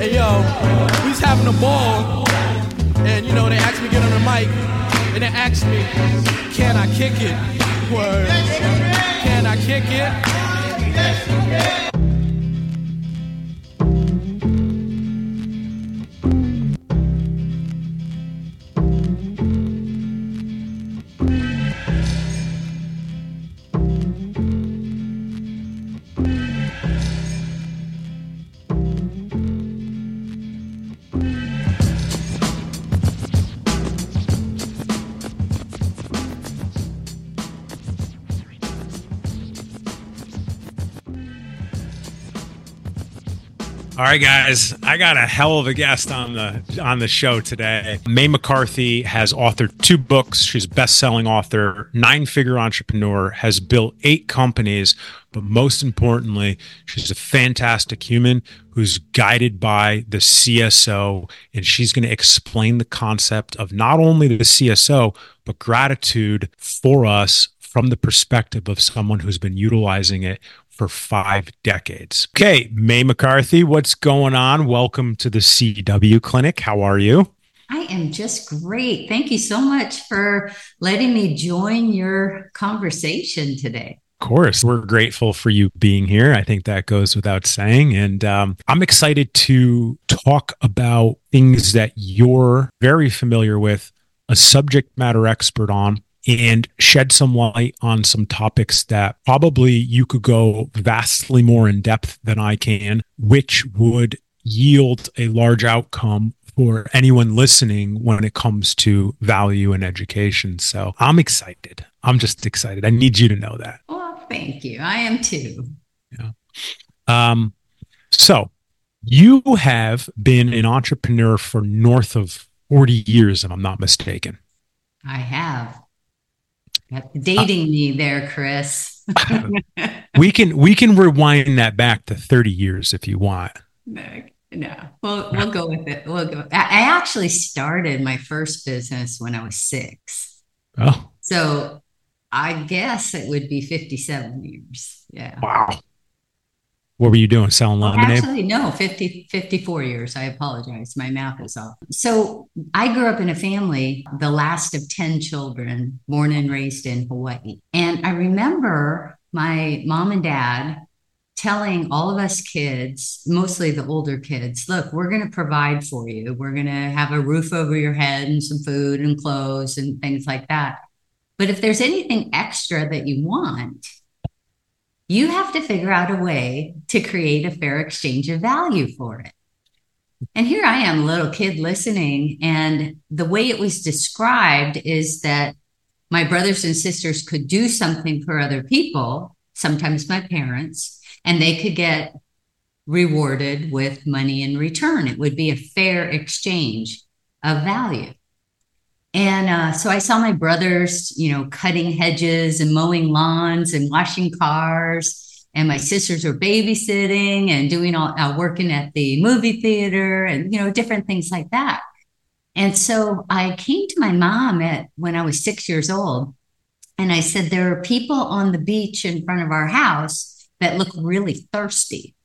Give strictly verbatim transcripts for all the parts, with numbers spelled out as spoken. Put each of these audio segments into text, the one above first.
Hey yo, we was having a ball, and you know they asked me to get on the mic, and they asked me, can I kick it? Word. Can I kick it? All right, guys, I got a hell of a guest on the on the show today. Mae McCarthy has authored two books. She's a best-selling author, nine-figure entrepreneur, has built eight companies, but most importantly, she's a fantastic human who's guided by the C S O, and she's going to explain the concept of not only the C S O, but gratitude for us from the perspective of someone who's been utilizing it for five decades. Okay, Mae McCarthy, what's going on? Welcome to the C W Clinic. How are you? I am just great. Thank you so much for letting me join your conversation today. Of course, we're grateful for you being here. I think that goes without saying. And um, I'm excited to talk about things that you're very familiar with, a subject matter expert on, and shed some light on some topics that probably you could go vastly more in depth than I can, which would yield a large outcome for anyone listening when it comes to value and education. So I'm excited. I'm just excited. I need you to know that. Well, thank you. I am too. Yeah. Um, so you have been an entrepreneur for north of forty years, if I'm not mistaken. I have. Dating uh, me there, Chris. we can we can rewind that back to thirty years if you want. No, no. We'll we'll go with it. We'll go. I actually started my first business when I was six. Oh. So I guess it would be fifty-seven years. Yeah. Wow. What were you doing? Selling lemonade? Actually, no, fifty, fifty-four years. I apologize. My math is off. So I grew up in a family, the last of ten children, born and raised in Hawaii. And I remember my mom and dad telling all of us kids, mostly the older kids, look, we're going to provide for you. We're going to have a roof over your head and some food and clothes and things like that. But if there's anything extra that you want, you have to figure out a way to create a fair exchange of value for it. And here I am, a little kid listening. And the way it was described is that my brothers and sisters could do something for other people, sometimes my parents, and they could get rewarded with money in return. It would be a fair exchange of value. And uh, so I saw my brothers, you know, cutting hedges and mowing lawns and washing cars. And my sisters were babysitting and doing all, uh, working at the movie theater and, you know, different things like that. And so I came to my mom at when I was six years old. And I said, there are people on the beach in front of our house that look really thirsty.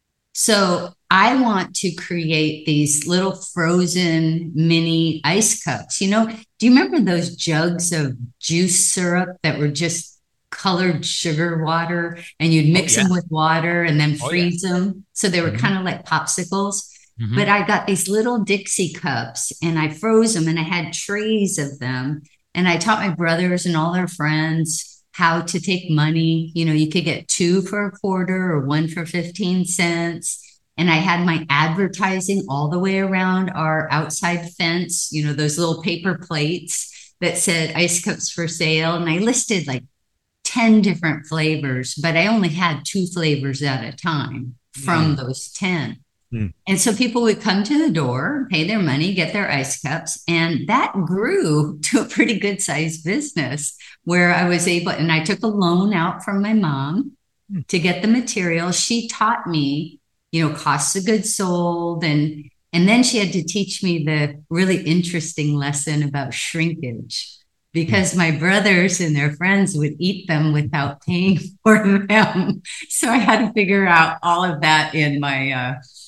So I want to create these little frozen mini ice cups. You know, do you remember those jugs of juice syrup that were just colored sugar water and you'd mix oh, yeah. them with water and then freeze oh, yeah. them? So they were mm-hmm. kind of like popsicles. Mm-hmm. But I got these little Dixie cups and I froze them and I had trays of them. And I taught my brothers and all their friends how to take money. You know, you could get two for a quarter or one for fifteen cents. And I had my advertising all the way around our outside fence, you know, those little paper plates that said ice cups for sale. And I listed like ten different flavors, but I only had two flavors at a time from mm. those ten. Mm. And so people would come to the door, pay their money, get their ice cups. And that grew to a pretty good sized business where I was able, and I took a loan out from my mom mm. to get the material. She taught me, you know, costs of goods sold. And, and then she had to teach me the really interesting lesson about shrinkage because my brothers and their friends would eat them without paying for them. So I had to figure out all of that in my, uh,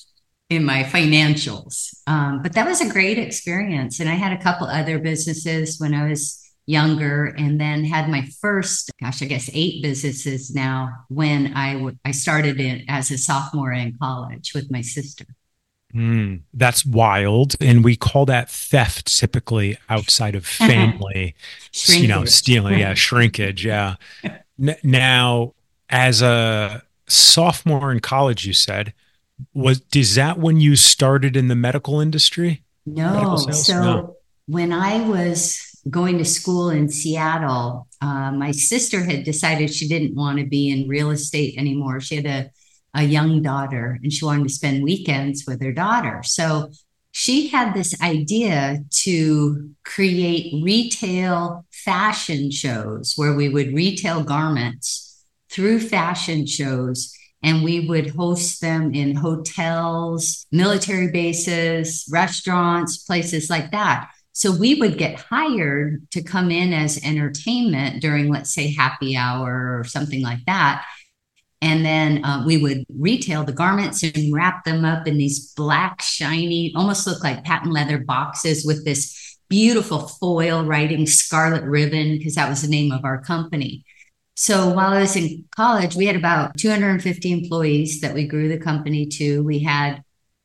in my financials. Um, but that was a great experience. And I had a couple other businesses when I was younger, and then had my first, gosh, I guess eight businesses now when I, w- I started it as a sophomore in college with my sister. Mm, that's wild. And we call that theft typically outside of family, you know, stealing, yeah, shrinkage. Yeah. N- now, as a sophomore in college, you said, was, is that when you started in the medical industry? Medical No. sales? So No. when I was going to school in Seattle, uh, my sister had decided she didn't want to be in real estate anymore. She had a, a young daughter and she wanted to spend weekends with her daughter. So she had this idea to create retail fashion shows where we would retail garments through fashion shows, and we would host them in hotels, military bases, restaurants, places like that. So we would get hired to come in as entertainment during, let's say, happy hour or something like that. And then uh, we would retail the garments and wrap them up in these black, shiny, almost look like patent leather boxes with this beautiful foil writing scarlet ribbon, because that was the name of our company. So while I was in college, we had about two hundred fifty employees that we grew the company to. We had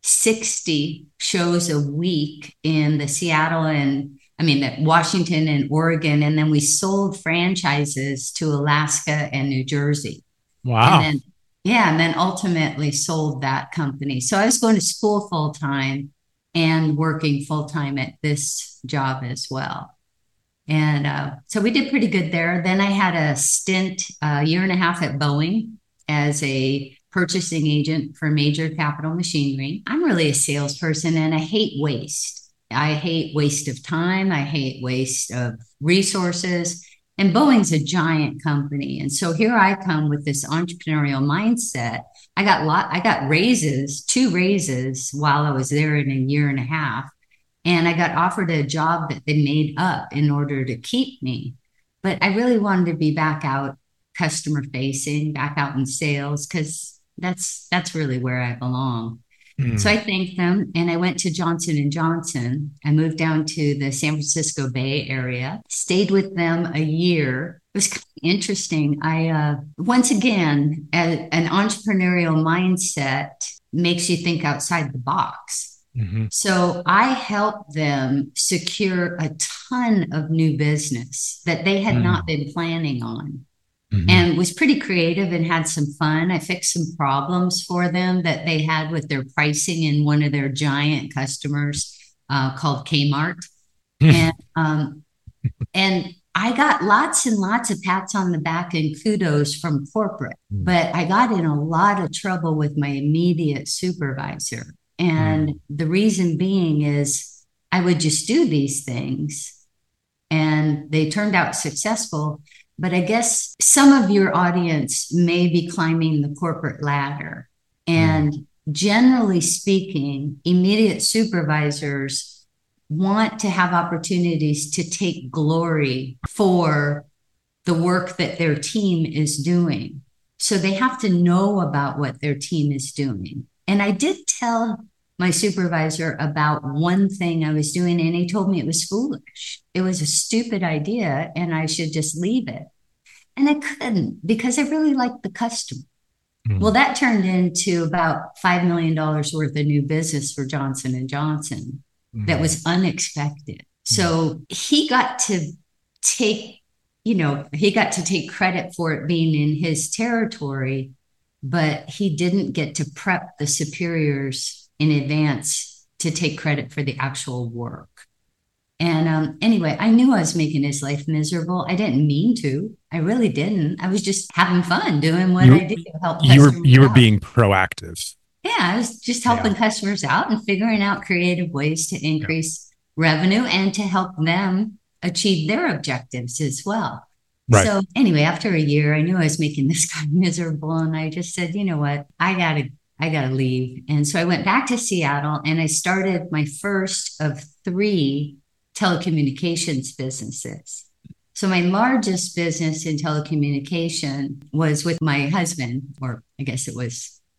sixty shows a week in the Seattle and, I mean, Washington and Oregon. And then we sold franchises to Alaska and New Jersey. Wow. And then, yeah, and then ultimately sold that company. So I was going to school full time and working full time at this job as well. And uh, so we did pretty good there. Then I had a stint, a year and a half at Boeing as a purchasing agent for major capital machinery. I'm really a salesperson and I hate waste. I hate waste of time. I hate waste of resources. And Boeing's a giant company. And so here I come with this entrepreneurial mindset. I got lot, I got raises, two raises while I was there in a year and a half. And I got offered a job that they made up in order to keep me. But I really wanted to be back out customer facing, back out in sales, because that's that's really where I belong. Mm. So I thanked them and I went to Johnson and Johnson. I moved down to the San Francisco Bay Area, stayed with them a year. It was kind of interesting. I, uh, once again, a, an entrepreneurial mindset makes you think outside the box. Mm-hmm. So I helped them secure a ton of new business that they had mm. not been planning on. Mm-hmm. And was pretty creative and had some fun. I fixed some problems for them that they had with their pricing in one of their giant customers uh, called Kmart. and um, and I got lots and lots of pats on the back and kudos from corporate, mm. but I got in a lot of trouble with my immediate supervisor. And mm. the reason being is I would just do these things and they turned out successful. But I guess some of your audience may be climbing the corporate ladder. And mm. generally speaking, immediate supervisors want to have opportunities to take glory for the work that their team is doing. So they have to know about what their team is doing. And I did tell my supervisor about one thing I was doing, and he told me it was foolish. It was a stupid idea, and I should just leave it. And I couldn't because I really liked the customer. Mm. Well, that turned into about five million dollars worth of new business for Johnson and Johnson. Mm. That was unexpected. Mm. So he got to take, you know, he got to take credit for it being in his territory, but he didn't get to prep the superiors in advance to take credit for the actual work. And um, anyway, I knew I was making his life miserable. I didn't mean to. I really didn't. I was just having fun doing what you, I did to help you customers were You were out. being proactive. Yeah, I was just helping yeah. customers out and figuring out creative ways to increase yeah. revenue and to help them achieve their objectives as well. Right. So anyway, after a year, I knew I was making this guy miserable. And I just said, you know what, I got to I got to leave. And so I went back to Seattle and I started my first of three telecommunications businesses. So my largest business in telecommunication was with my husband, or I guess it was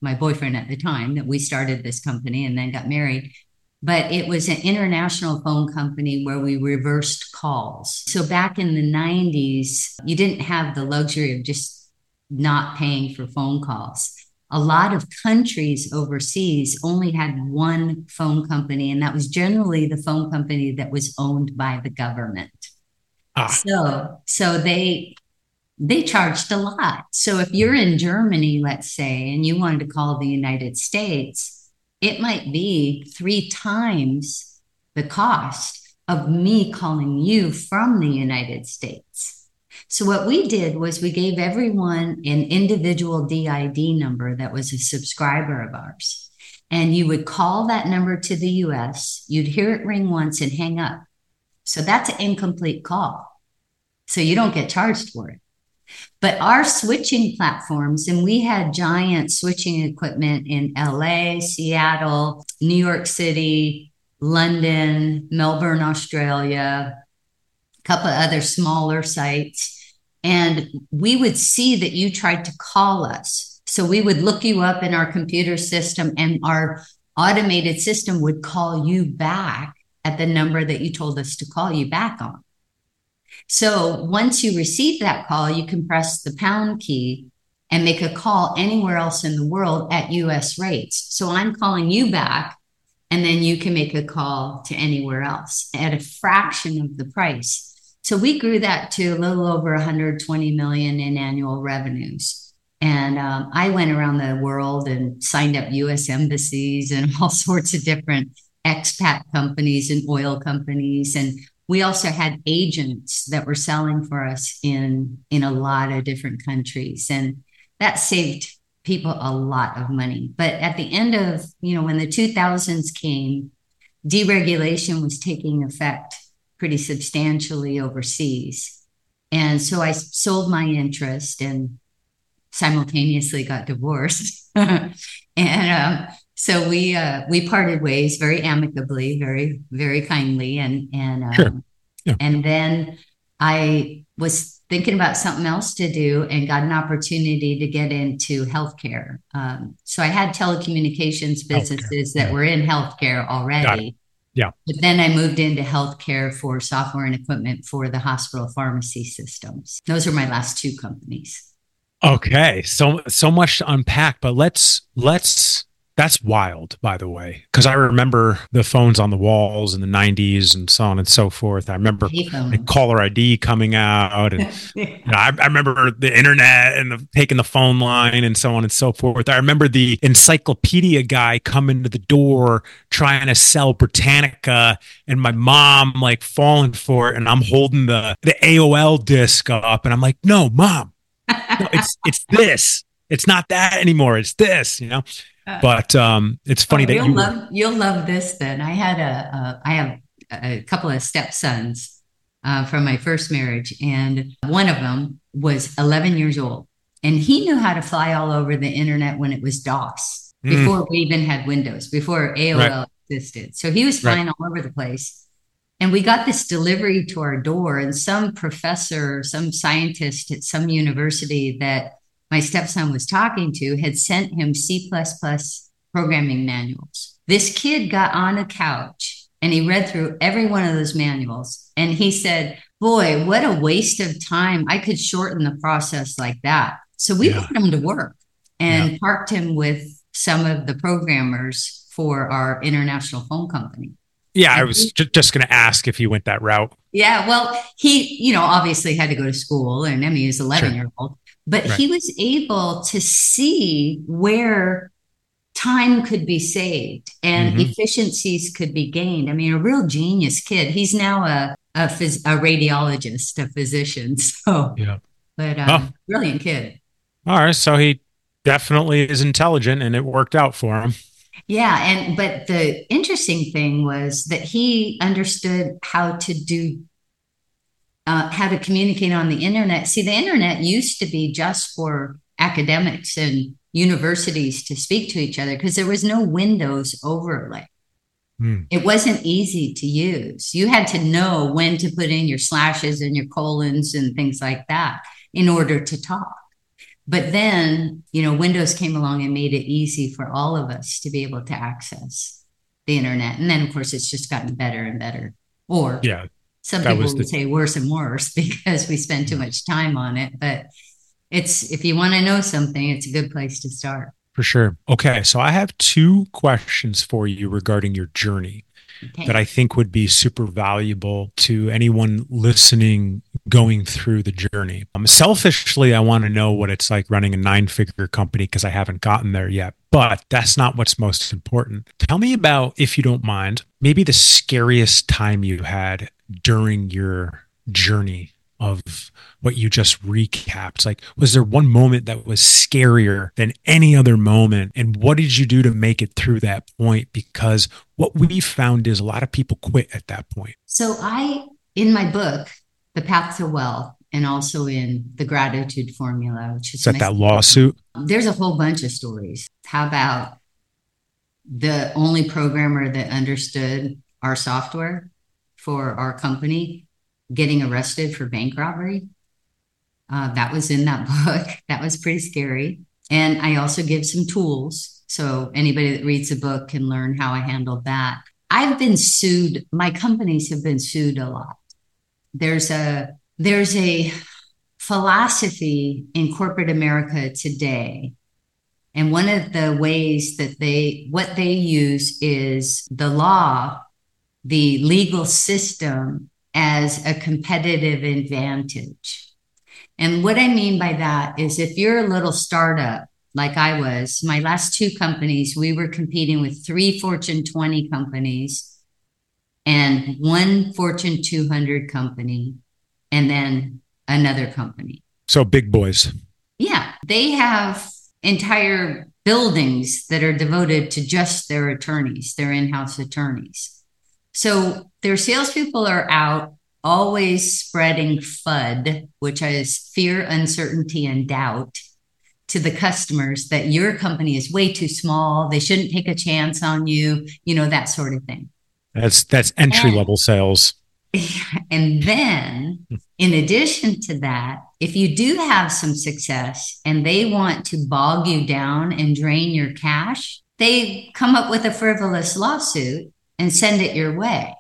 my boyfriend at the time, that we started this company and then got married. But it was an international phone company where we reversed calls. So back in the nineties, you didn't have the luxury of just not paying for phone calls. A lot of countries overseas only had one phone company, and that was generally the phone company that was owned by the government. Ah. So, so they they charged a lot. So if you're in Germany, let's say, and you wanted to call the United States, it might be three times the cost of me calling you from the United States. So what we did was we gave everyone an individual D I D number that was a subscriber of ours. And you would call that number to the U S, you'd hear it ring once and hang up. So that's an incomplete call. So you don't get charged for it. But our switching platforms, and we had giant switching equipment in L A, Seattle, New York City, London, Melbourne, Australia, a couple of other smaller sites. And we would see that you tried to call us. So we would look you up in our computer system, and our automated system would call you back at the number that you told us to call you back on. So once you receive that call, you can press the pound key and make a call anywhere else in the world at U S rates. So I'm calling you back, and then you can make a call to anywhere else at a fraction of the price. So we grew that to a little over one hundred twenty million in annual revenues. And um, I went around the world and signed up U S embassies and all sorts of different expat companies and oil companies. And we also had agents that were selling for us in, in a lot of different countries. And that saved people a lot of money. But at the end of, you know, when the two thousands came, deregulation was taking effect pretty substantially overseas. And so I sold my interest and simultaneously got divorced. and um, so we uh, we parted ways very amicably, very, very kindly. And, and, um, sure. yeah. and then I was thinking about something else to do and got an opportunity to get into healthcare. Um, so I had telecommunications businesses healthcare. that yeah. were in healthcare already. Yeah. But then I moved into healthcare for software and equipment for the hospital pharmacy systems. Those are my last two companies. Okay. So, so much to unpack, but let's, let's, that's wild, by the way, because I remember the phones on the walls in the nineties and so on and so forth. I remember the caller I D coming out, and you know, I, I remember the internet and the, taking the phone line and so on and so forth. I remember the encyclopedia guy coming to the door trying to sell Britannica, and my mom like falling for it, and I'm holding the the A O L disc up, and I'm like, "No, mom, no, it's it's this. It's not that anymore. It's this," you know. But um, it's funny oh, that you'll you love you'll love this. Then I had a, a I have a couple of stepsons uh, from my first marriage, and one of them was eleven years old, and he knew how to fly all over the internet when it was DOS, mm. before we even had Windows, before A O L right. existed. So he was flying right. all over the place, and we got this delivery to our door, and some professor, some scientist at some university that my stepson was talking to had sent him C plus plus programming manuals. This kid got on a couch and he read through every one of those manuals. And he said, boy, what a waste of time. I could shorten the process like that. So we yeah. put him to work and yeah. parked him with some of the programmers for our international phone company. Yeah, and I was he, just going to ask if he went that route. Yeah, well, he, you know, obviously had to go to school, and I mean, he was eleven sure. year old. But right. he was able to see where time could be saved and mm-hmm. efficiencies could be gained. I mean, a real genius kid. He's now a a, phys- a radiologist, a physician. So, yeah. but um, oh. brilliant kid. All right, so he definitely is intelligent, and it worked out for him. Yeah, and but the interesting thing was that he understood how to do. Uh, how to communicate on the internet. See, the internet used to be just for academics and universities to speak to each other because there was no Windows overlay. Mm. It wasn't easy to use. You had to know when to put in your slashes and your colons and things like that in order to talk. But then, you know, Windows came along and made it easy for all of us to be able to access the internet. And then, of course, it's just gotten better and better. Or Yeah, some that people was would the say worse and worse because we spend too much time on it. But it's, if you want to know something, it's a good place to start. for sure. Okay, so I have two questions for you regarding your journey Okay. that I think would be super valuable to anyone listening going through the journey. Um, selfishly, I want to know what it's like running a nine figure company because I haven't gotten there yet, but that's not what's most important. Tell me about, if you don't mind, maybe the scariest time you had during your journey of what you just recapped. Like, was there one moment that was scarier than any other moment? And what did you do to make it through that point? Because what we found is a lot of people quit at that point. So I, in my book, The Path to Wealth, and also in The Gratitude Formula, which is Is that that lawsuit? There's a whole bunch of stories. How about the only programmer that understood our software for our company getting arrested for bank robbery? Uh, that was in that book. That was pretty scary. And I also give some tools. So anybody that reads the book can learn how I handled that. I've been sued. My companies have been sued a lot. There's a, there's a philosophy in corporate America today. And one of the ways that they, what they use is the law, the legal system as a competitive advantage. And what I mean by that is if you're a little startup, like I was, my last two companies, we were competing with three Fortune twenty companies and one Fortune two hundred company, and then another company. So big boys. Yeah, they have entire buildings that are devoted to just their attorneys, their in-house attorneys. So their salespeople are out always spreading FUD, which is fear, uncertainty, and doubt, to the customers that your company is way too small. They shouldn't take a chance on you, you know, that sort of thing. That's that's entry level sales. And then in addition to that, if you do have some success and they want to bog you down and drain your cash, they come up with a frivolous lawsuit and send it your way.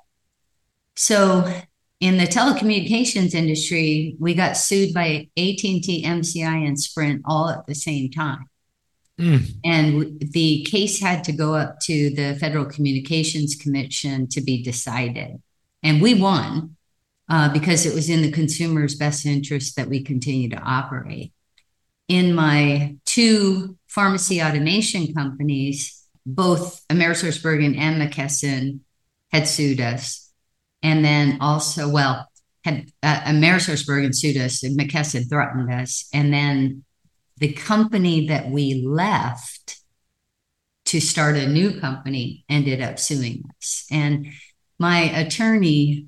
So in the telecommunications industry, we got sued by A T and T, M C I, and Sprint all at the same time. Mm. And the case had to go up to the Federal Communications Commission to be decided. And we won uh, because it was in the consumer's best interest that we continue to operate. In my two pharmacy automation companies, both AmerisourceBergen and McKesson had sued us. And then also, well, had uh, AmerisourceBergen sued us and McKesson threatened us. And then the company that we left to start a new company ended up suing us. And my attorney,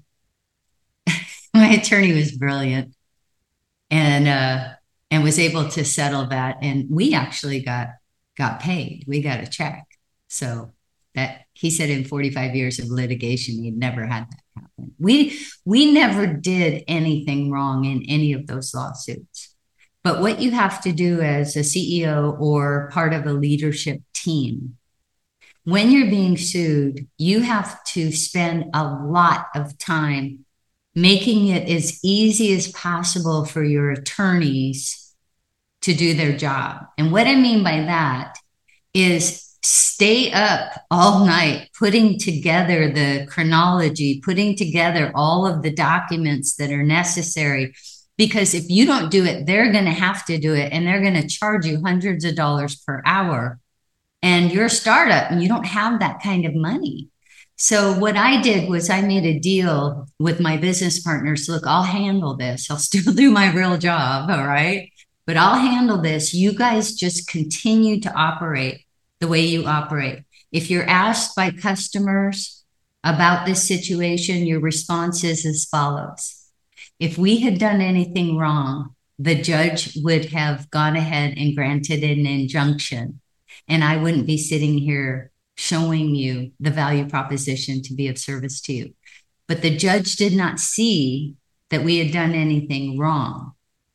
my attorney was brilliant and uh, and was able to settle that. And we actually got got paid. We got a check. So that he said in forty-five years of litigation, he'd never had that happen. We we never did anything wrong in any of those lawsuits. But what you have to do as a C E O or part of a leadership team, when you're being sued, you have to spend a lot of time making it as easy as possible for your attorneys to do their job. And what I mean by that is stay up all night, putting together the chronology, putting together all of the documents that are necessary. Because if you don't do it, they're going to have to do it, and they're going to charge you hundreds of dollars per hour. And you're a startup and you don't have that kind of money. So what I did was I made a deal with my business partners. Look, I'll handle this. I'll still do my real job. All right. But I'll handle this. You guys just continue to operate the way you operate. If you're asked by customers about this situation, your response is as follows. If we had done anything wrong, the judge would have gone ahead and granted an injunction, and I wouldn't be sitting here showing you the value proposition to be of service to you. But the judge did not see that we had done anything wrong.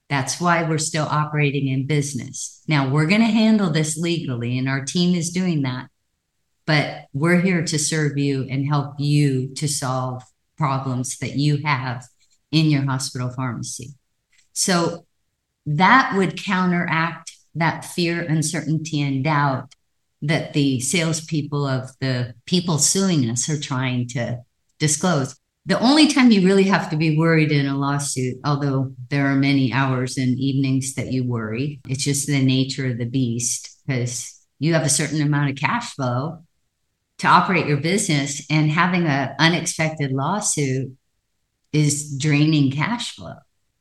That's why we're still operating in business. Now, we're going to handle this legally, and our team is doing that. But we're here to serve you and help you to solve problems that you have in your hospital pharmacy. So that would counteract that fear, uncertainty, and doubt that the salespeople of the people suing us are trying to disclose. The only time you really have to be worried in a lawsuit, although there are many hours and evenings that you worry, it's just the nature of the beast, because you have a certain amount of cash flow to operate your business, and having an unexpected lawsuit is draining cash flow.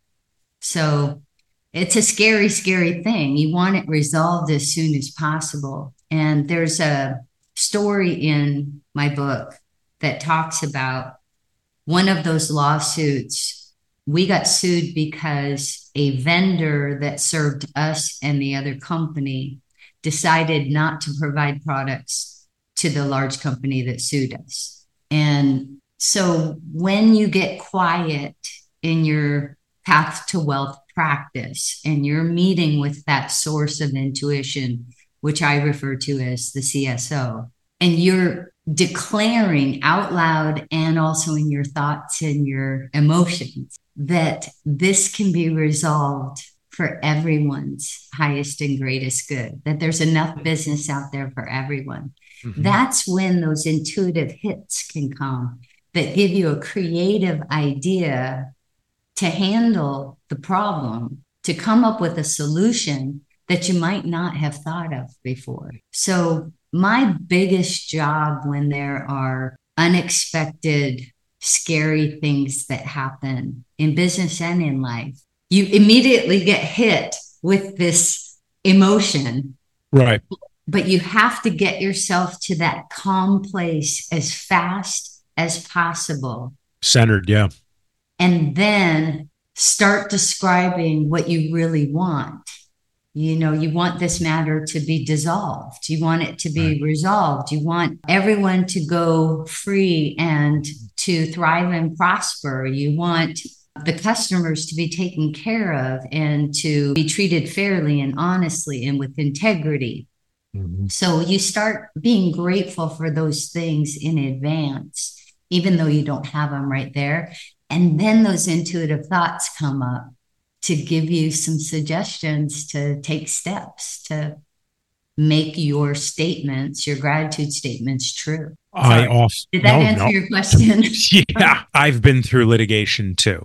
So it's a scary, scary thing. You want it resolved as soon as possible. And there's a story in my book that talks about one of those lawsuits. We got sued because a vendor that served us and the other company decided not to provide products to the large company that sued us. And so when you get quiet in your path to wealth practice and you're meeting with that source of intuition, which I refer to as the C S O, and you're declaring out loud and also in your thoughts and your emotions that this can be resolved for everyone's highest and greatest good, that there's enough business out there for everyone. Mm-hmm. That's when those intuitive hits can come that give you a creative idea to handle the problem, to come up with a solution that you might not have thought of before. So my biggest job when there are unexpected, scary things that happen in business and in life, you immediately get hit with this emotion. Right. But you have to get yourself to that calm place as fast as possible. Centered, yeah. And then start describing what you really want. You know, you want this matter to be dissolved. You want it to be right. resolved. You want everyone to go free and to thrive and prosper. You want the customers to be taken care of and to be treated fairly and honestly and with integrity. Mm-hmm. So you start being grateful for those things in advance, even though you don't have them right there. And then those intuitive thoughts come up to give you some suggestions to take steps to make your statements, your gratitude statements true. I also, Did that no, answer no. your question? Yeah, I've been through litigation too.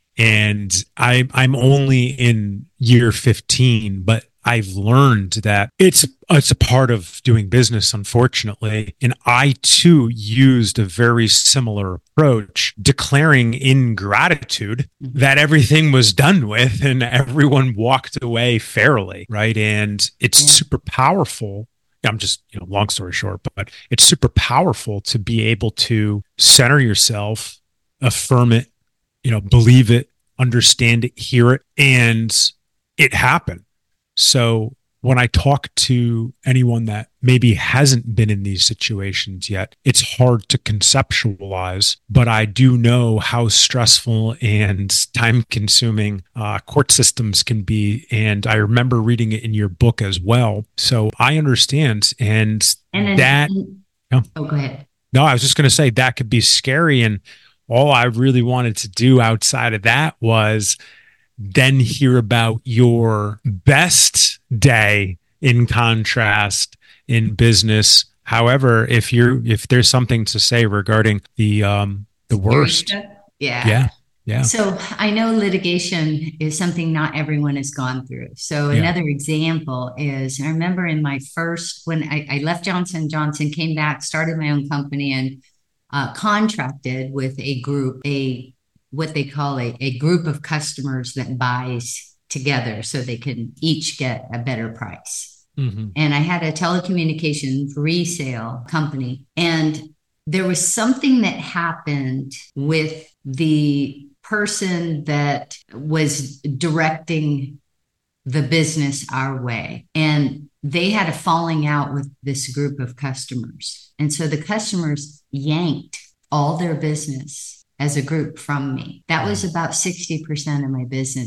And I, I'm only in year fifteen, but I've learned that it's it's a part of doing business, unfortunately. And I, too, used a very similar approach, declaring in gratitude mm-hmm. that everything was done with and everyone walked away fairly, right? And it's yeah. super powerful. I'm just, you know, long story short, but it's super powerful to be able to center yourself, affirm it, you know, believe it, understand it, hear it, and it happened. So when I talk to anyone that maybe hasn't been in these situations yet, it's hard to conceptualize, but I do know how stressful and time-consuming uh, court systems can be. And I remember reading it in your book as well. So I understand. And, and then, that... And, you know, oh, go ahead. No, I was just going to say that could be scary. And all I really wanted to do outside of that was then hear about your best day in contrast in business. However, if you're if there's something to say regarding the um the worst. Yeah. Yeah. Yeah. So I know litigation is something not everyone has gone through. So Yeah. another example is I remember in my first when I, I left Johnson and Johnson, came back, started my own company, and uh, contracted with a group, a what they call a, a group of customers that buys together so they can each get a better price. Mm-hmm. And I had a telecommunications resale company, and there was something that happened with the person that was directing the business our way. And they had a falling out with this group of customers. And so the customers yanked all their business as a group from me. That was about sixty percent of my business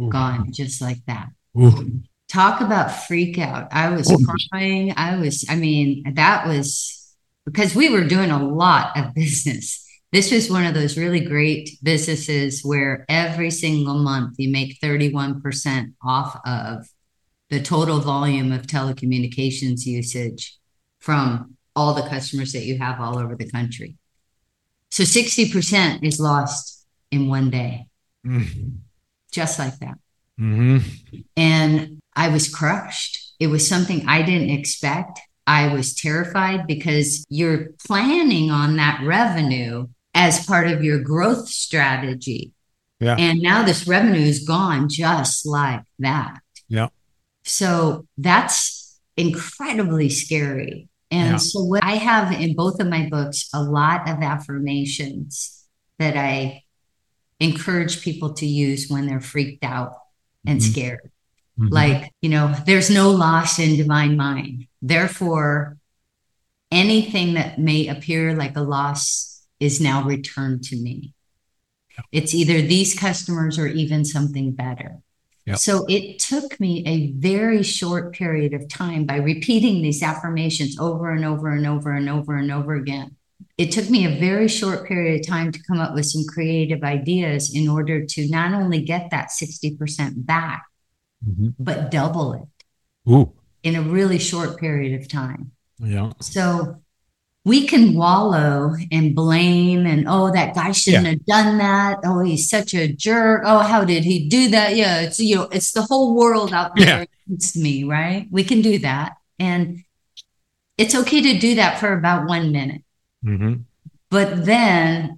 Ooh. Gone just like that. Ooh. Talk about freak out. I was Ooh. crying. I was, I mean, that was because we were doing a lot of business. This was one of those really great businesses where every single month you make thirty-one percent off of the total volume of telecommunications usage from all the customers that you have all over the country. So sixty percent is lost in one day, mm-hmm. just like that. Mm-hmm. And I was crushed. It was something I didn't expect. I was terrified because you're planning on that revenue as part of your growth strategy. Yeah. And now this revenue is gone just like that. Yeah. So that's incredibly scary. And yeah. so what I have in both of my books, a lot of affirmations that I encourage people to use when they're freaked out and mm-hmm. scared. Mm-hmm. Like, you know, there's no loss in divine mind. Therefore, anything that may appear like a loss is now returned to me. Yep. It's either these customers or even something better. Yep. So it took me a very short period of time by repeating these affirmations over and over and over and over and over again. It took me a very short period of time to come up with some creative ideas in order to not only get that sixty percent back, mm-hmm. but double it Ooh. in a really short period of time. Yeah. So we can wallow and blame and, oh, that guy shouldn't yeah. have done that. Oh, he's such a jerk. Oh, how did he do that? Yeah, it's, you know, it's the whole world out there yeah. against me, right? We can do that. And it's okay to do that for about one minute. Mm-hmm. But then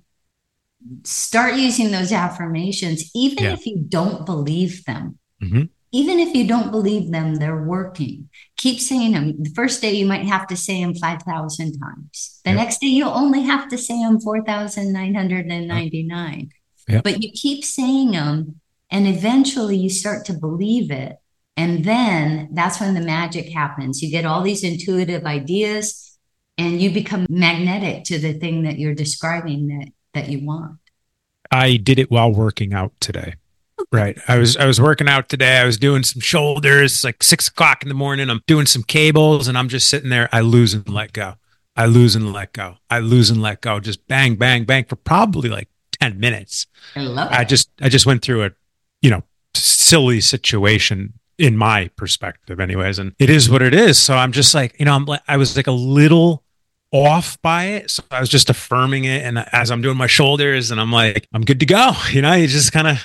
start using those affirmations, even yeah. if you don't believe them. Mm-hmm. Even if you don't believe them, they're working. Keep saying them. The first day, you might have to say them five thousand times. The yep. next day, you'll only have to say them four thousand nine hundred ninety-nine. Yep. But you keep saying them, and eventually you start to believe it. And then that's when the magic happens. You get all these intuitive ideas, and you become magnetic to the thing that you're describing that, that you want. I did it while working out today. Right. I was I was working out today. I was doing some shoulders, like six o'clock in the morning. I'm doing some cables and I'm just sitting there. I lose and let go. I lose and let go. I lose and let go. Just bang, bang, bang for probably like ten minutes. I love it. I just I just went through a, you know, silly situation in my perspective anyways. And it is what it is. So I'm just like, you know, I'm I was like a little off by it. So I was just affirming it. And as I'm doing my shoulders and I'm like, I'm good to go. You know, you just kind of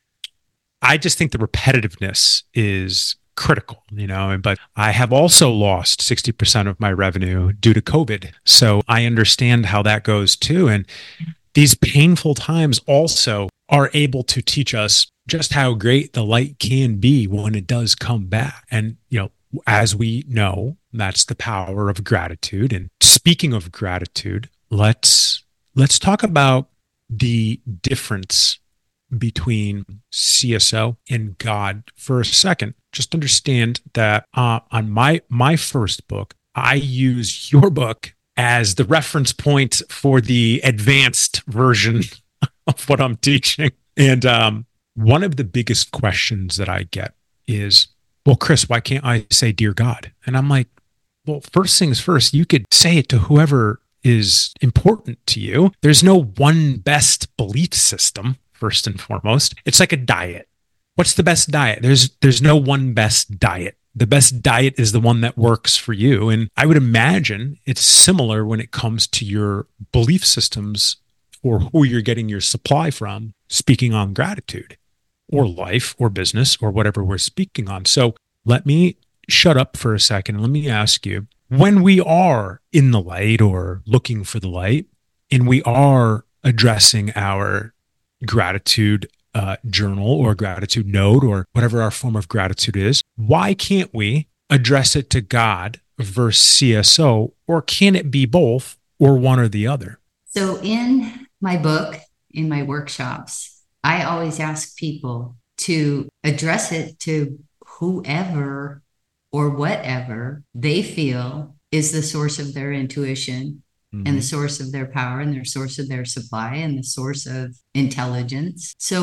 I just think the repetitiveness is critical, you know, but I have also lost sixty percent of my revenue due to COVID. So I understand how that goes too. And these painful times also are able to teach us just how great the light can be when it does come back. And, you know, as we know, that's the power of gratitude. And speaking of gratitude, let's, let's talk about the difference between C S O and God for a second. Just understand that uh, on my my first book, I use your book as the reference point for the advanced version of what I'm teaching. And um, one of the biggest questions that I get is, well, Chris, why can't I say, dear God? And I'm like, well, first things first, you could say it to whoever is important to you. There's no one best belief system. First and foremost, it's like a diet. What's the best diet? There's there's no one best diet. The best diet is the one that works for you. And I would imagine it's similar when it comes to your belief systems for who you're getting your supply from, speaking on gratitude or life or business or whatever we're speaking on. So let me shut up for a second and let me ask you, when we are in the light or looking for the light, and we are addressing our gratitude uh, journal or gratitude note or whatever our form of gratitude is, why can't we address it to God versus C S O, or can it be both or one or the other? So in my book, in my workshops, I always ask people to address it to whoever or whatever they feel is the source of their intuition. Mm-hmm. And the source of their power and their source of their supply and the source of intelligence. So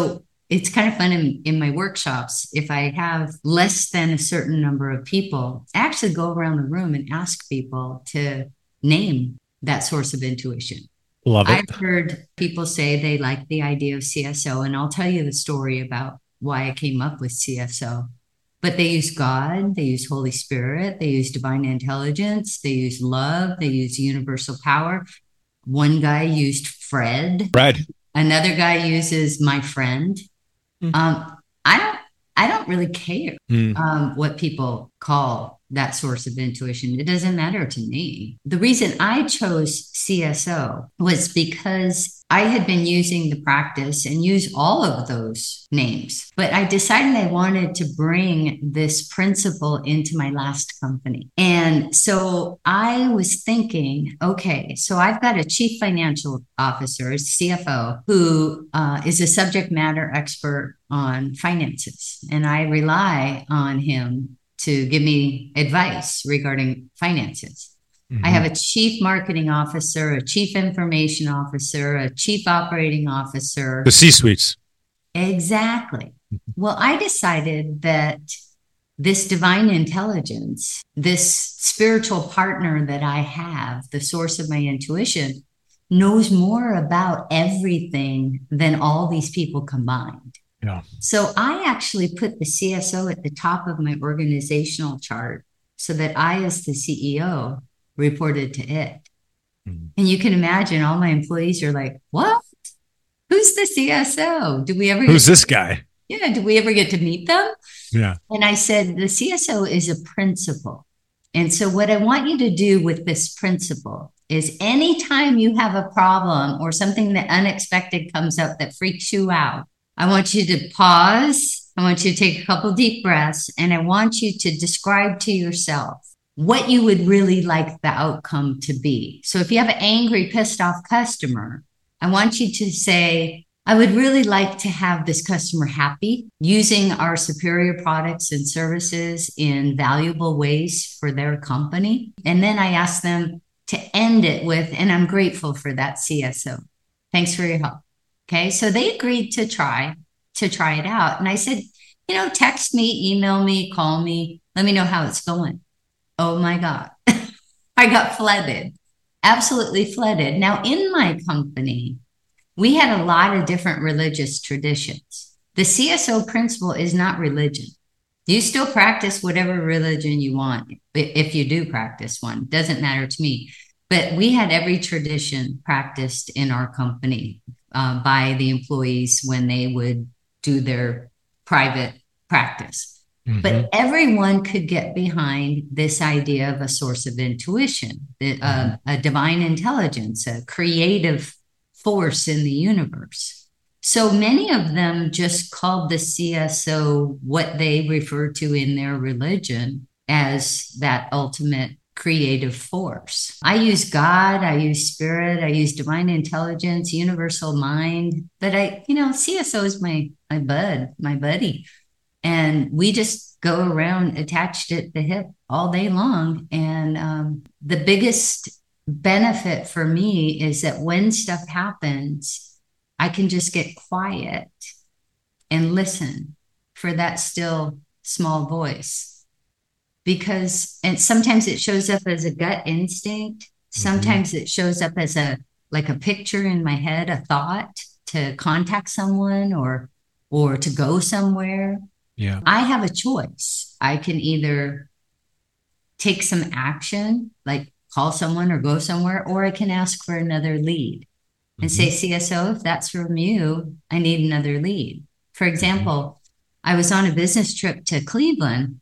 it's kind of fun in, in my workshops. If I have less than a certain number of people, I actually go around the room and ask people to name that source of intuition. Love it. I've heard people say they like the idea of C S O, and I'll tell you the story about why I came up with C S O. But they use God, they use Holy Spirit, they use divine intelligence, they use love, they use universal power. One guy used Fred. Fred. Another guy uses my friend. Mm. Um, I don't. I don't really care mm. um, what people call that source of intuition. It doesn't matter to me. The reason I chose C S O was because I had been using the practice and use all of those names, but I decided I wanted to bring this principle into my last company. And so I was thinking, okay, so I've got a chief financial officer, C F O, who uh, is a subject matter expert on finances. And I rely on him to give me advice regarding finances. Mm-hmm. I have a chief marketing officer, a chief information officer, a chief operating officer. The C-suites. Exactly. Well, I decided that this divine intelligence, this spiritual partner that I have, the source of my intuition, knows more about everything than all these people combined. Yeah. So I actually put the C S O at the top of my organizational chart so that I, as the C E O, reported to it. Mm-hmm. And you can imagine all my employees are like, what? Who's the C S O? Do we ever Who's to- this guy? Yeah. Do we ever get to meet them? Yeah. And I said, the C S O is a principle. And so what I want you to do with this principle is anytime you have a problem or something that unexpected comes up that freaks you out, I want you to pause. I want you to take a couple deep breaths, and I want you to describe to yourself what you would really like the outcome to be. So if you have an angry, pissed off customer, I want you to say, I would really like to have this customer happy, using our superior products and services in valuable ways for their company. And then I ask them to end it with, and I'm grateful for that, C S O. Thanks for your help. Okay, so they agreed to try, to try it out. And I said, you know, text me, email me, call me, let me know how it's going. Oh my God, I got flooded, absolutely flooded. Now in my company, we had a lot of different religious traditions. The C S O principle is not religion. You still practice whatever religion you want. If you do practice one, it doesn't matter to me. But we had every tradition practiced in our company uh, by the employees when they would do their private practice. Mm-hmm. But everyone could get behind this idea of a source of intuition, uh, mm-hmm. a divine intelligence, a creative force in the universe. So many of them just called the C S O what they refer to in their religion as that ultimate creative force. I use God, I use spirit, I use divine intelligence, universal mind, but I, you know, C S O is my, my bud, my buddy. And we just go around attached at the hip all day long. And um, the biggest benefit for me is that when stuff happens, I can just get quiet and listen for that still small voice. Because, and sometimes it shows up as a gut instinct. Sometimes mm-hmm. it shows up as a, like a picture in my head, a thought to contact someone or, or to go somewhere. Yeah. I have a choice. I can either take some action, like call someone or go somewhere, or I can ask for another lead mm-hmm. and say, C S O, if that's from you, I need another lead. For example, mm-hmm. I was on a business trip to Cleveland.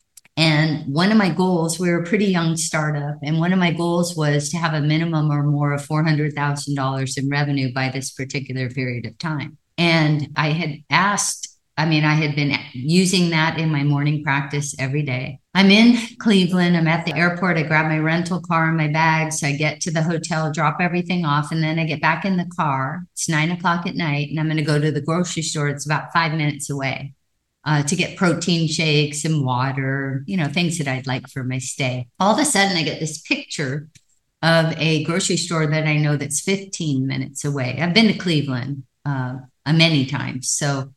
And one of my goals, we were a pretty young startup, and one of my goals was to have a minimum or more of four hundred thousand dollars in revenue by this particular period of time. And I had asked, I mean, I had been using that in my morning practice every day. I'm in Cleveland. I'm at the airport. I grab my rental car and my bags. I get to the hotel, drop everything off, and then I get back in the car. It's nine o'clock at night, and I'm going to go to the grocery store. It's about five minutes away. Uh, to get protein shakes and water, you know, things that I'd like for my stay. All of a sudden, I get this picture of a grocery store that I know that's fifteen minutes away. I've been to Cleveland uh, many times. So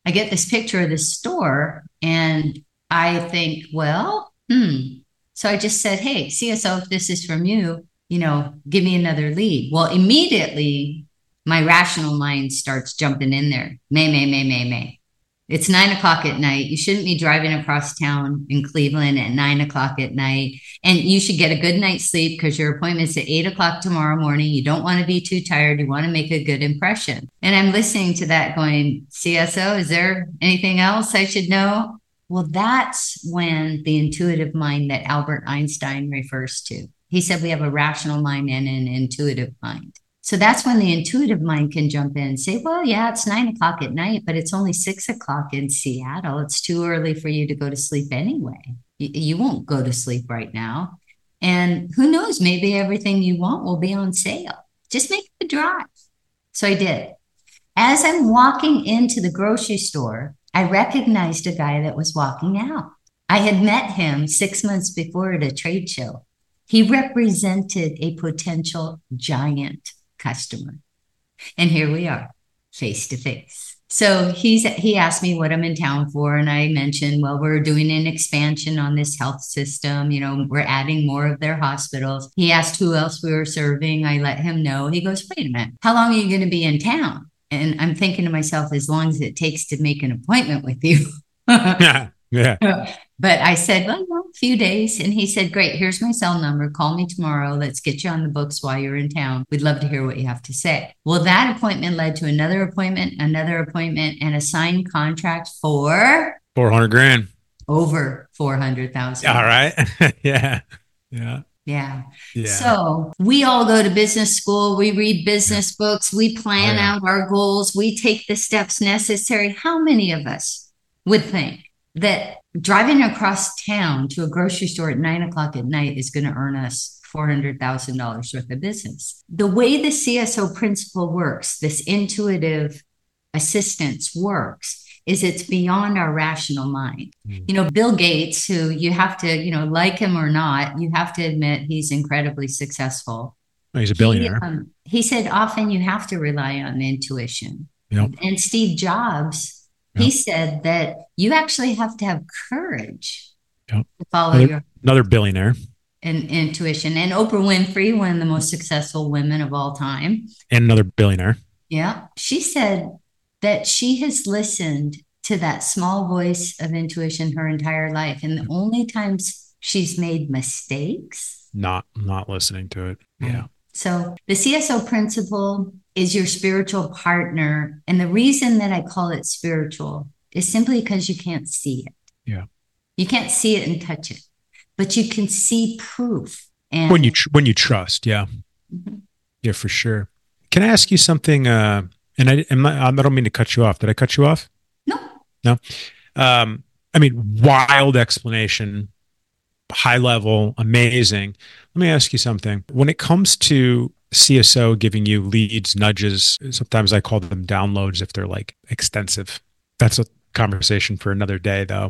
I get this picture of this store and I think, well, hmm. So I just said, hey, C S O, if this is from you, you know, give me another lead. Well, immediately my rational mind starts jumping in there. May, may, may, may, may. It's nine o'clock at night. You shouldn't be driving across town in Cleveland at nine o'clock at night. And you should get a good night's sleep because your appointment's at eight o'clock tomorrow morning. You don't want to be too tired. You want to make a good impression. And I'm listening to that going, C S O, is there anything else I should know? Well, that's when the intuitive mind that Albert Einstein refers to. He said we have a rational mind and an intuitive mind. So that's when the intuitive mind can jump in and say, well, yeah, it's nine o'clock at night, but it's only six o'clock in Seattle. It's too early for you to go to sleep anyway. You, you won't go to sleep right now. And who knows, maybe everything you want will be on sale. Just make the drive. So I did. As I'm walking into the grocery store, I recognized a guy that was walking out. I had met him six months before at a trade show. He represented a potential giant customer. And here we are, face to face. So he's he asked me what I'm in town for. And I mentioned, well, we're doing an expansion on this health system. You know, we're adding more of their hospitals. He asked who else we were serving. I let him know. He goes, wait a minute, how long are you going to be in town? And I'm thinking to myself, as long as it takes to make an appointment with you. yeah. Yeah. But I said, well, well, a few days. And he said, great, here's my cell number. Call me tomorrow. Let's get you on the books while you're in town. We'd love to hear what you have to say. Well, that appointment led to another appointment, another appointment, and a signed contract for four hundred grand. Over four hundred thousand. All right. yeah. Yeah. Yeah. Yeah. So we all go to business school. We read business yeah. books. We plan oh, yeah. out our goals. We take the steps necessary. How many of us would think that driving across town to a grocery store at nine o'clock at night is going to earn us four hundred thousand dollars worth of business? The way the C S O principle works, this intuitive assistance works, is it's beyond our rational mind. Mm. You know, Bill Gates, who you have to, you know, like him or not, you have to admit he's incredibly successful. Oh, he's a billionaire. He, um, he said often you have to rely on intuition. Yep. And Steve Jobs, yep. he said that you actually have to have courage yep. to follow another, your another billionaire and intuition. And Oprah Winfrey, one of the most successful women of all time, and another billionaire. Yeah, she said that she has listened to that small voice of intuition her entire life. And the only times she's made mistakes, not not listening to it. Yeah. So the C S O principle is your spiritual partner. And the reason that I call it spiritual is simply because you can't see it. Yeah. You can't see it and touch it, but you can see proof. And when you tr- when you trust, yeah. Mm-hmm. Yeah, for sure. Can I ask you something? Uh, and I, am I, I don't mean to cut you off. Did I cut you off? No. No. Um, I mean, wild explanation, high level, amazing. Let me ask you something. When it comes to C S O giving you leads, nudges, sometimes I call them downloads if they're like extensive. That's a conversation for another day, though.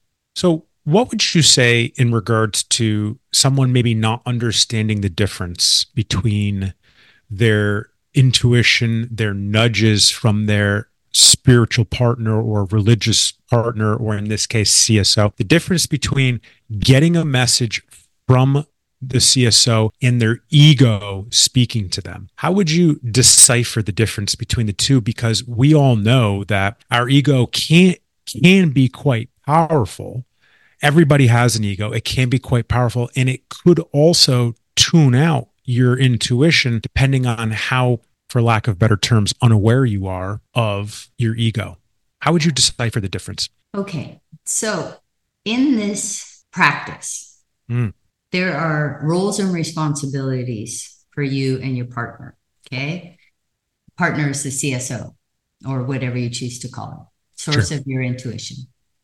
So what would you say in regards to someone maybe not understanding the difference between their intuition, their nudges from their spiritual partner or religious partner, or in this case, C S O, the difference between getting a message from the C S O and their ego speaking to them? How would you decipher the difference between the two? Because we all know that our ego can can be quite powerful. Everybody has an ego. It can be quite powerful, and it could also tune out your intuition depending on how, for lack of better terms, unaware you are of your ego. How would you decipher the difference? Okay. So in this practice, mm. there are roles and responsibilities for you and your partner. Okay. Partner is the C S O or whatever you choose to call it, source sure. of your intuition.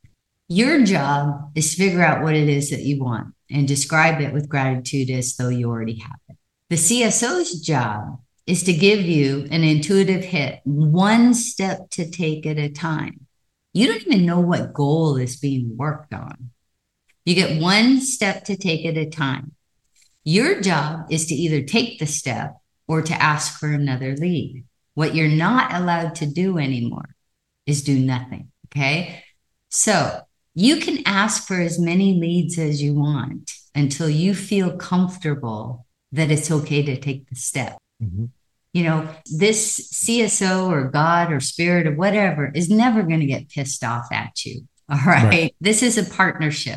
Your job is to figure out what it is that you want and describe it with gratitude as though you already have it. The C S O's job is to give you an intuitive hit, one step to take at a time. You don't even know what goal is being worked on. You get one step to take at a time. Your job is to either take the step or to ask for another lead. What you're not allowed to do anymore is do nothing. Okay. So you can ask for as many leads as you want until you feel comfortable that it's okay to take the step. Mm-hmm. You know, this C S O or God or spirit or whatever is never going to get pissed off at you. All right? Right. This is a partnership.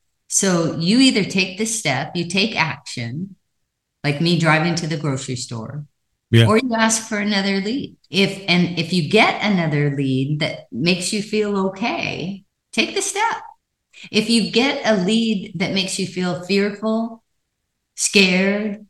So you either take the step, you take action, like me driving to the grocery store, yeah. or you ask for another lead. If and if you get another lead that makes you feel okay, take the step. If you get a lead that makes you feel fearful, scared,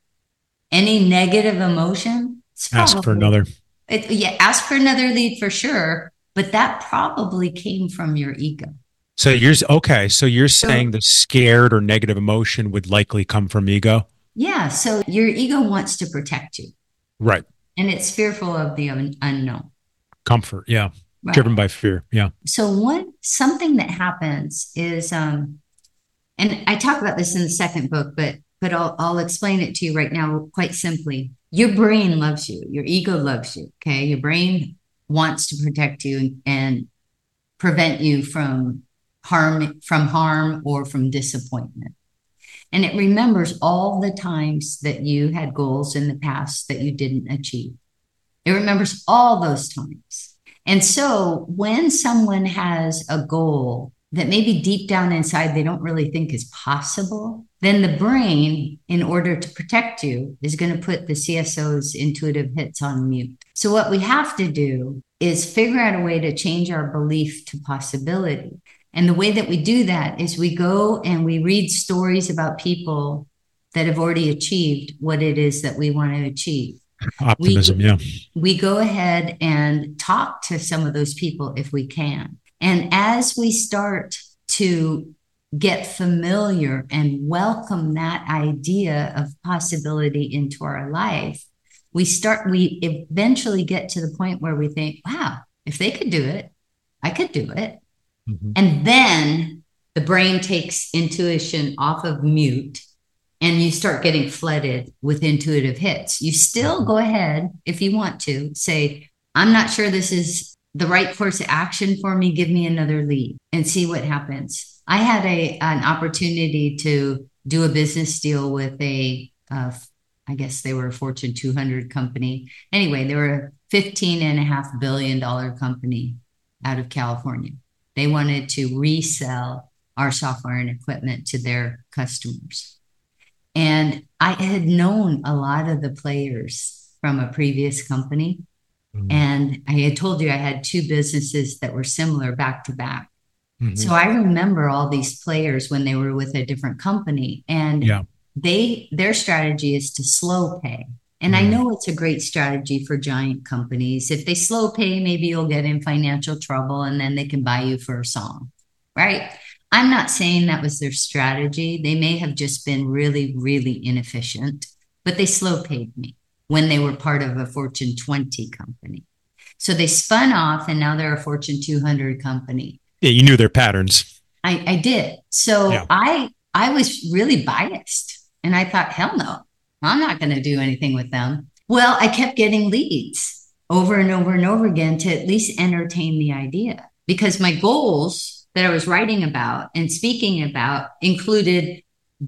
any negative emotion, ask probably, for another. It, yeah, ask for another lead for sure. But that probably came from your ego. So you're okay. So you're saying so, the scared or negative emotion would likely come from ego? Yeah. So your ego wants to protect you. Right. And it's fearful of the un- unknown. Comfort. Yeah. Right. Driven by fear. Yeah. So one, something that happens is, um, and I talk about this in the second book, but, but I'll, I'll explain it to you right now quite simply. Your brain loves you. Your ego loves you. Okay. Your brain wants to protect you and prevent you from harm, from harm or from disappointment. And it remembers all the times that you had goals in the past that you didn't achieve. It remembers all those times. And so when someone has a goal that maybe deep down inside they don't really think is possible, then the brain, in order to protect you, is going to put the C S O's intuitive hits on mute. So what we have to do is figure out a way to change our belief to possibility. And the way that we do that is we go and we read stories about people that have already achieved what it is that we want to achieve. Optimism, we, yeah. We go ahead and talk to some of those people if we can. And as we start to get familiar and welcome that idea of possibility into our life, we start, we eventually get to the point where we think, wow, if they could do it, I could do it. Mm-hmm. And then the brain takes intuition off of mute and you start getting flooded with intuitive hits. You still go ahead, if you want to, say, I'm not sure this is the right course of action for me. Give me another lead and see what happens. I had a an opportunity to do a business deal with a, uh, I guess they were a Fortune two hundred company. Anyway, they were a fifteen and a half billion dollar company out of California. They wanted to resell our software and equipment to their customers. And I had known a lot of the players from a previous company. Mm-hmm. And I had told you I had two businesses that were similar back to back. Mm-hmm. So I remember all these players when they were with a different company. And yeah. they their strategy is to slow pay. And mm-hmm. I know it's a great strategy for giant companies. If they slow pay, maybe you'll get in financial trouble and then they can buy you for a song, right? I'm not saying that was their strategy. They may have just been really, really inefficient, but they slow paid me when they were part of a Fortune twenty company. So they spun off and now they're a Fortune two hundred company. Yeah, you knew their patterns. I, I did. So yeah. I I was really biased and I thought, hell no, I'm not going to do anything with them. Well, I kept getting leads over and over and over again to at least entertain the idea because my goals that I was writing about and speaking about included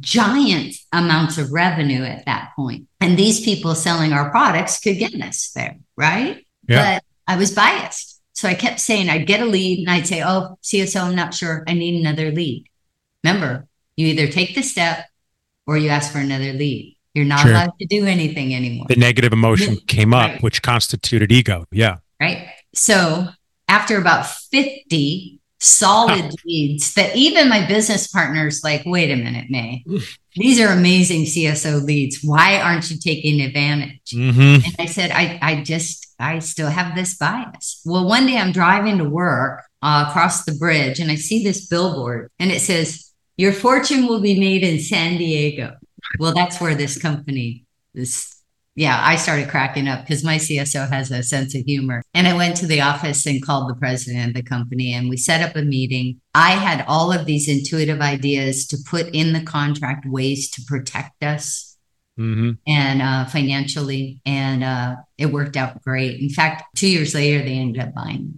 giant amounts of revenue at that point. And these people selling our products could get us there, right? Yeah. But I was biased. So I kept saying I'd get a lead and I'd say, oh, C S O, I'm not sure. I need another lead. Remember, you either take the step or you ask for another lead. You're not sure. allowed to do anything anymore. The negative emotion came up, right. which constituted ego. Yeah. Right. So after about fifty solid oh. leads that even my business partners like, wait a minute, May, these are amazing C S O leads. Why aren't you taking advantage? Mm-hmm. And I said, I, I just, I still have this bias. Well, one day I'm driving to work uh, across the bridge and I see this billboard and it says, your fortune will be made in San Diego. Well, that's where this company, this, yeah, I started cracking up because my C S O has a sense of humor. And I went to the office and called the president of the company and we set up a meeting. I had all of these intuitive ideas to put in the contract ways to protect us mm-hmm. and uh, financially. And uh, it worked out great. In fact, two years later, they ended up buying us.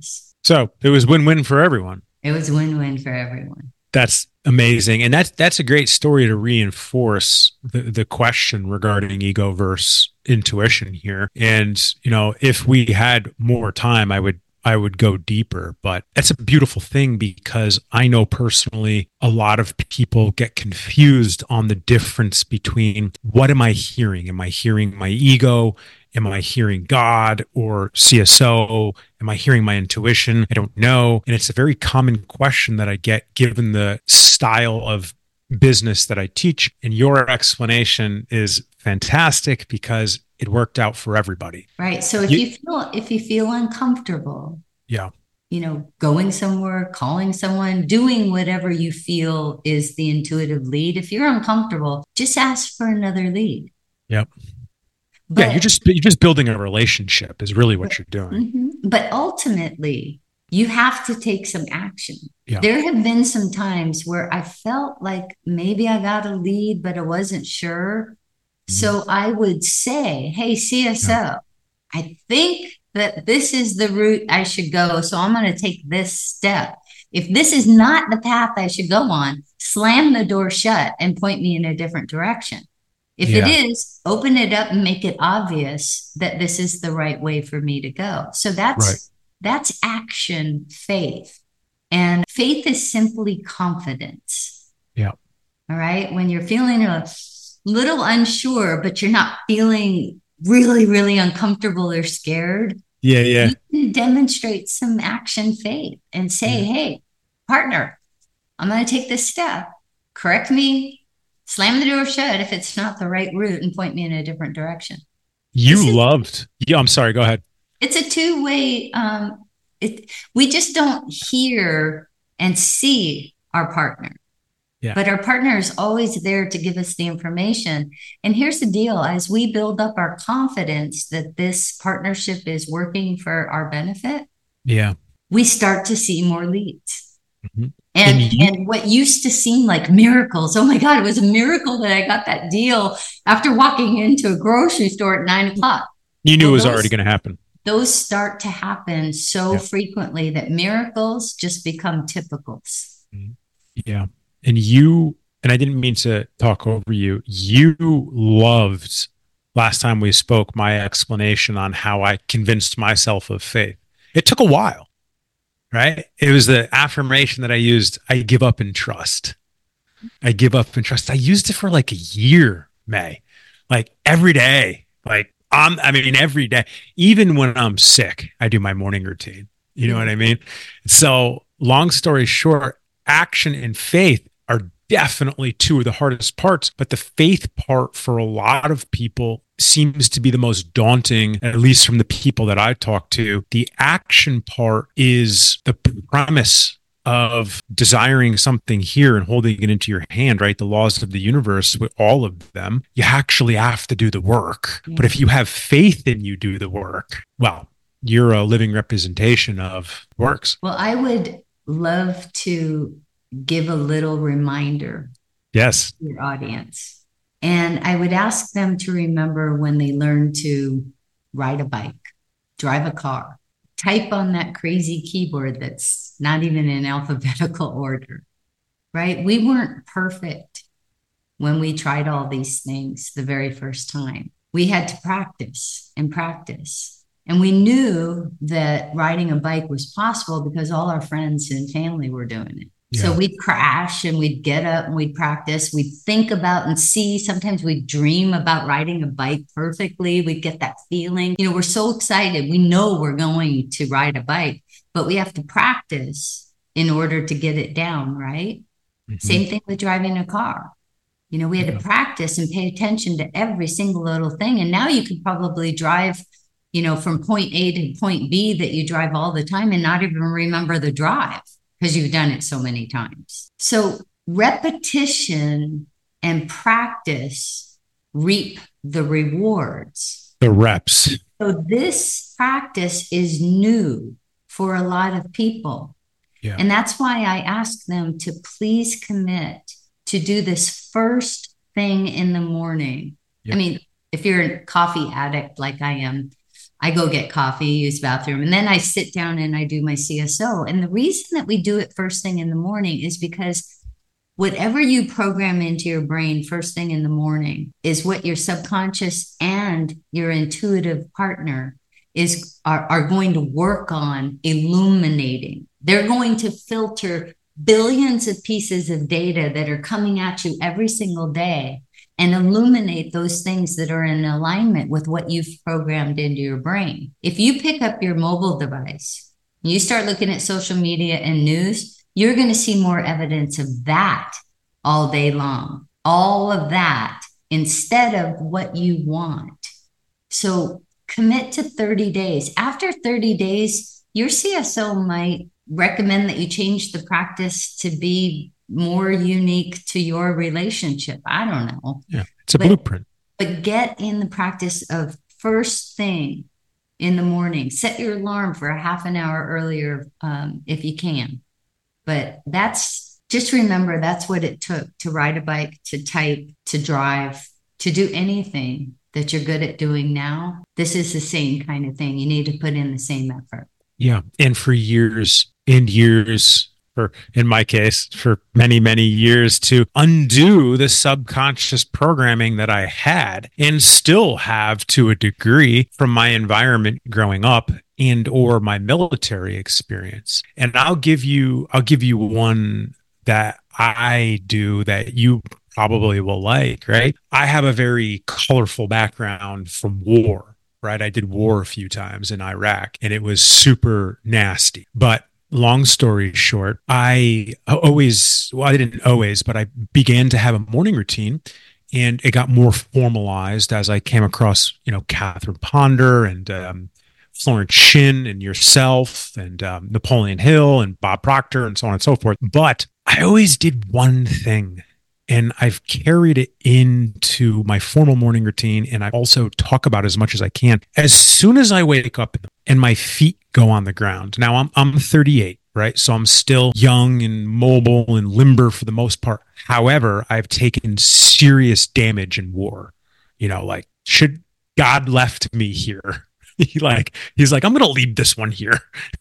So it was win-win for everyone. It was win-win for everyone. That's amazing. And that's that's a great story to reinforce the, the question regarding ego versus intuition here. And, you know, if we had more time, I would I would go deeper. But that's a beautiful thing, because I know personally a lot of people get confused on the difference between what am I hearing? Am I hearing my ego? Am I hearing God or C S O? Am I hearing my intuition? I don't know. And it's a very common question that I get given the style of business that I teach. And your explanation is fantastic because it worked out for everybody. Right. So if You- you feel if you feel uncomfortable, Yeah. you know, going somewhere, calling someone, doing whatever you feel is the intuitive lead. If you're uncomfortable, just ask for another lead. Yep. But, yeah. You're just, you're just building a relationship is really what you're doing. Mhm. But ultimately, you have to take some action. Yeah. There have been some times where I felt like maybe I got a lead, but I wasn't sure. Mhm. So I would say, hey, C S O, Yeah. I think that this is the route I should go. So I'm going to take this step. If this is not the path I should go on, slam the door shut and point me in a different direction. If Yeah. it is, open it up and make it obvious that this is the right way for me to go. So that's Right. that's action faith. And faith is simply confidence. Yeah. All right. When you're feeling a little unsure, but you're not feeling really, really uncomfortable or scared, Yeah. Yeah. you can demonstrate some action faith and say, Yeah. hey, partner, I'm going to take this step. Correct me. Slam the door shut if it's not the right route and point me in a different direction. You This is- loved, yeah. I'm sorry. Go ahead. It's a two-way, um, it, we just don't hear and see our partner. Yeah. But our partner is always there to give us the information. And here's the deal, as we build up our confidence that this partnership is working for our benefit, Yeah. we start to see more leads. Mhm. And, And you- and what used to seem like miracles, oh my God, it was a miracle that I got that deal after walking into a grocery store at nine o'clock. You knew Well, it was those- already going to happen. Those start to happen so Yeah. frequently that miracles just become typicals. Yeah. And you, and I didn't mean to talk over you, you loved last time we spoke my explanation on how I convinced myself of faith. It took a while, right? It was the affirmation that I used. I give up and trust. I give up and trust. I used it for like a year, May, like every day, like I'm, I mean, every day, even when I'm sick, I do my morning routine. You know what I mean? So long story short, action and faith are definitely two of the hardest parts, but the faith part for a lot of people seems to be the most daunting, at least from the people that I talk to. The action part is the premise of desiring something here and holding it into your hand, right? The laws of the universe with all of them, you actually have to do the work. Yeah. But if you have faith and you do the work, well, you're a living representation of works. Well, I would love to give a little reminder Yes. to your audience. And I would ask them to remember when they learned to ride a bike, drive a car, type on that crazy keyboard that's not even in alphabetical order, right? We weren't perfect when we tried all these things the very first time. We had to practice and practice. And we knew that riding a bike was possible because all our friends and family were doing it. So Yeah. we'd crash and we'd get up and we'd practice. We'd think about and see. Sometimes we'd dream about riding a bike perfectly. We'd get that feeling. You know, we're so excited. We know we're going to ride a bike, but we have to practice in order to get it down, right? Mhm. Same thing with driving a car. You know, we had Yeah. to practice and pay attention to every single little thing. And now you could probably drive, you know, from point A to point B that you drive all the time and not even remember the drive because you've done it so many times. So repetition and practice reap the rewards. The reps. So this practice is new for a lot of people. Yeah. And that's why I ask them to please commit to do this first thing in the morning. Yep. I mean, if you're a coffee addict like I am, I go get coffee, use bathroom, and then I sit down and I do my C S O. And the reason that we do it first thing in the morning is because whatever you program into your brain first thing in the morning is what your subconscious and your intuitive partner is are, are going to work on illuminating. They're going to filter billions of pieces of data that are coming at you every single day and illuminate those things that are in alignment with what you've programmed into your brain. If you pick up your mobile device, and you start looking at social media and news, you're going to see more evidence of that all day long. All of that instead of what you want. So commit to thirty days. After thirty days, your C S O might recommend that you change the practice to be more unique to your relationship. I don't know. Yeah, it's a but, blueprint. But get in the practice of first thing in the morning. Set your alarm for a half an hour earlier um, if you can. But that's, just remember, that's what it took to ride a bike, to type, to drive, to do anything that you're good at doing now. This is the same kind of thing. You need to put in the same effort. Yeah. And for years and years, or in my case, for many, many years, to undo the subconscious programming that I had and still have to a degree from my environment growing up and or my military experience. And I'll give you, I'll give you one that I do that you probably will like, right? I have a very colorful background from war, right? I did war a few times in Iraq and it was super nasty. But long story short, I always, well, I didn't always, but I began to have a morning routine and it got more formalized as I came across, you know, Catherine Ponder and um, Florence Shinn and yourself and um, Napoleon Hill and Bob Proctor and so on and so forth. But I always did one thing and I've carried it into my formal morning routine. And I also talk about as much as I can. As soon as I wake up and my feet go on the ground. Now I'm, I'm thirty-eight, right? So I'm still young and mobile and limber for the most part. However, I've taken serious damage in war. You know, like, should God left me here? He like, he's like, I'm going to leave this one here,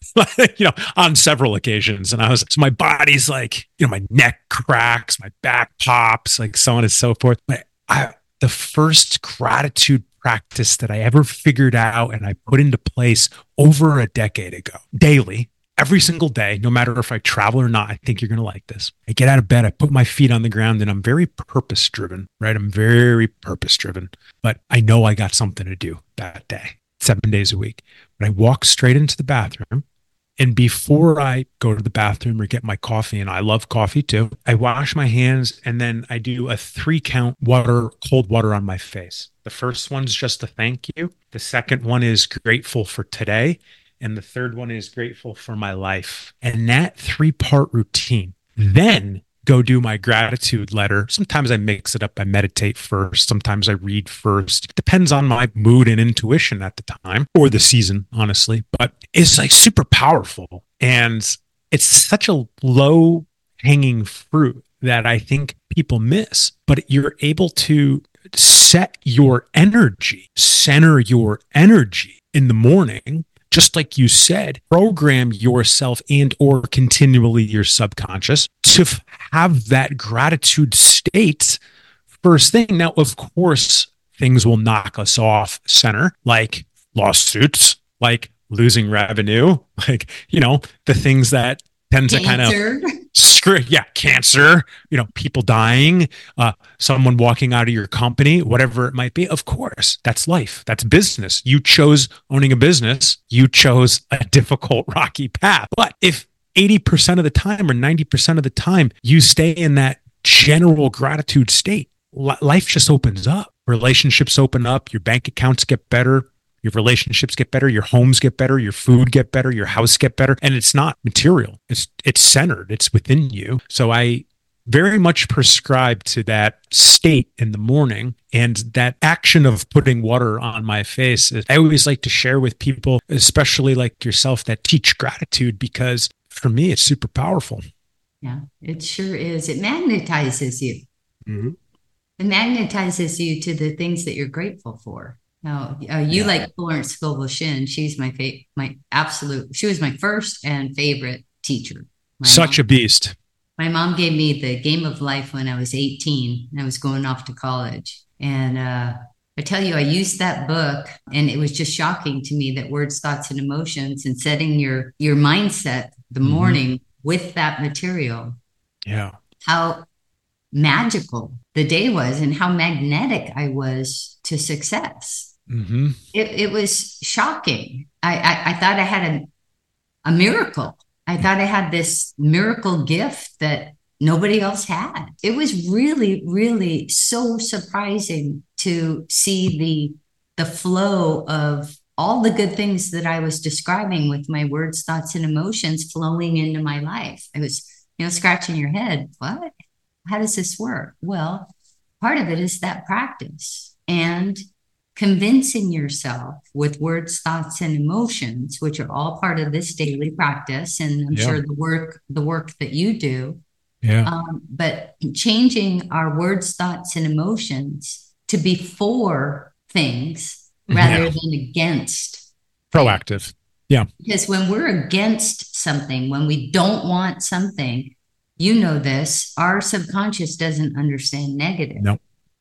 you know, on several occasions. And I was, so my body's like, you know, my neck cracks, my back pops, like so on and so forth. But I, the first gratitude practice that I ever figured out and I put into place over a decade ago, daily, every single day, no matter if I travel or not, I think you're going to like this. I get out of bed, I put my feet on the ground and I'm very purpose driven, right? I'm very purpose driven, but I know I got something to do that day. Seven days a week. But I walk straight into the bathroom. And before I go to the bathroom or get my coffee, and I love coffee too, I wash my hands and then I do a three count water, cold water on my face. The first one's just a thank you. The second one is grateful for today. And the third one is grateful for my life. And that three part routine, then go do my gratitude letter. Sometimes I mix it up. I meditate first. Sometimes I read first. Depends on my mood and intuition at the time or the season, honestly. But it's like super powerful. And it's such a low hanging fruit that I think people miss. But you're able to set your energy, center your energy in the morning. Just like you said, program yourself and or continually your subconscious to f- have that gratitude state first thing. Now, of course, things will knock us off center, like lawsuits, like losing revenue, like, you know, the things that tend to kind of screw, yeah, cancer, you know, people dying, uh, someone walking out of your company, whatever it might be. Of course, that's life. That's business. You chose owning a business. You chose a difficult, rocky path. But if eighty percent of the time or ninety percent of the time you stay in that general gratitude state, life just opens up. Relationships open up. Your bank accounts get better. Your relationships get better, your homes get better, your food get better, your house get better. And it's not material. It's it's centered. It's within you. So I very much prescribe to that state in the morning and that action of putting water on my face. I always like to share with people, especially like yourself, that teach gratitude, because for me, it's super powerful. Yeah, it sure is. It magnetizes you. Mm-hmm. It magnetizes you to the things that you're grateful for. No, uh, you Yeah. like Florence Scovel Shinn. She's my fa- my absolute. She was my first and favorite teacher. My Such mom. a beast. My mom gave me the Game of Life when I was eighteen and I was going off to college. And uh, I tell you, I used that book, and it was just shocking to me that words, thoughts, and emotions, and setting your your mindset the Mhm. morning with that material. Yeah. How magical the day was, and how magnetic I was to success. hmm It, it was shocking. I, I, I thought I had a, a miracle. I thought I had this miracle gift that nobody else had. It was really, really so surprising to see the the flow of all the good things that I was describing with my words, thoughts, and emotions flowing into my life. It was, you know, scratching your head. What? How does this work? Well, part of it is that practice and convincing yourself with words, thoughts, and emotions, which are all part of this daily practice. And I'm Yeah. sure the work, the work that you do, Yeah. um, but changing our words, thoughts, and emotions to be for things rather Yeah. than against. Proactive. Yeah. Because when we're against something, when we don't want something, you know this, our subconscious doesn't understand negative. No.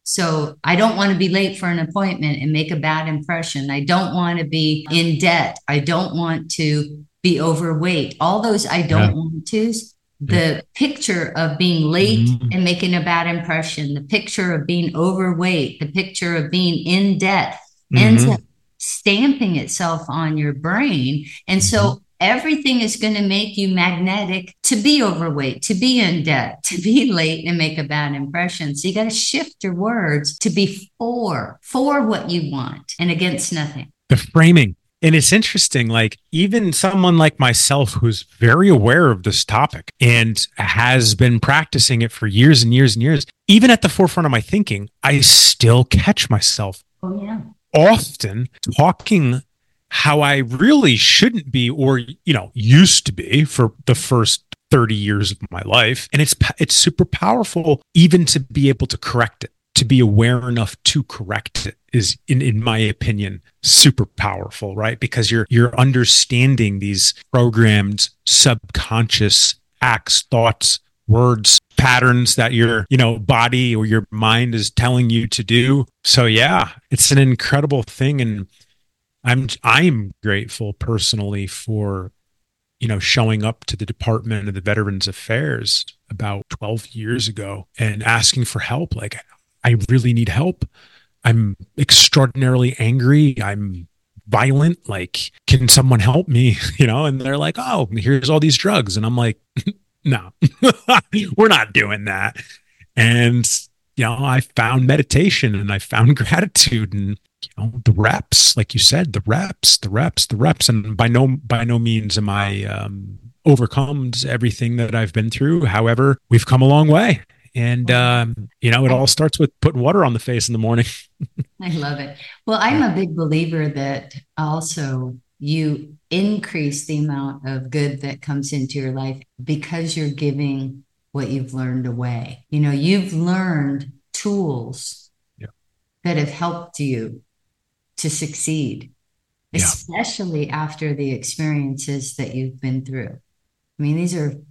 So I don't want to be late for an appointment and make a bad impression. I don't want to be in debt. I don't want to be overweight. All those I don't Yeah. want tos. The picture of being late Mhm. and making a bad impression, the picture of being overweight, the picture of being in debt ends Mhm. up stamping itself on your brain. And so everything is going to make you magnetic to be overweight, to be in debt, to be late and make a bad impression. So you got to shift your words to be for, for what you want and against nothing. The framing. And it's interesting, like even someone like myself who's very aware of this topic and has been practicing it for years and years and years, even at the forefront of my thinking, I still catch myself Oh, yeah. often talking how I really shouldn't be, or, you know, used to be for the first thirty years of my life. And it's, it's super powerful even to be able to correct it, to be aware enough to correct it is, in, in my opinion, super powerful, right? Because you're, you're understanding these programmed subconscious acts, thoughts, words, patterns that your, you know, body or your mind is telling you to do. So yeah, it's an incredible thing. And I'm, I'm grateful personally for, you know, showing up to the Department of the Veterans Affairs about twelve years ago and asking for help. Like, I really need help. I'm extraordinarily angry. I'm violent. Like, can someone help me? You know, and they're like, oh, here's all these drugs. And I'm like, no, we're not doing that. And, you know, I found meditation and I found gratitude and, you know, the reps, like you said, the reps, the reps, the reps. And by no, by no means am I um, overcome everything that I've been through. However, we've come a long way. And, um, you know, it all starts with putting water on the face in the morning. I love it. Well, I'm a big believer that also you increase the amount of good that comes into your life because you're giving what you've learned away. You know, you've learned tools Yeah. that have helped you to succeed, Yeah. especially after the experiences that you've been through. I mean, these are,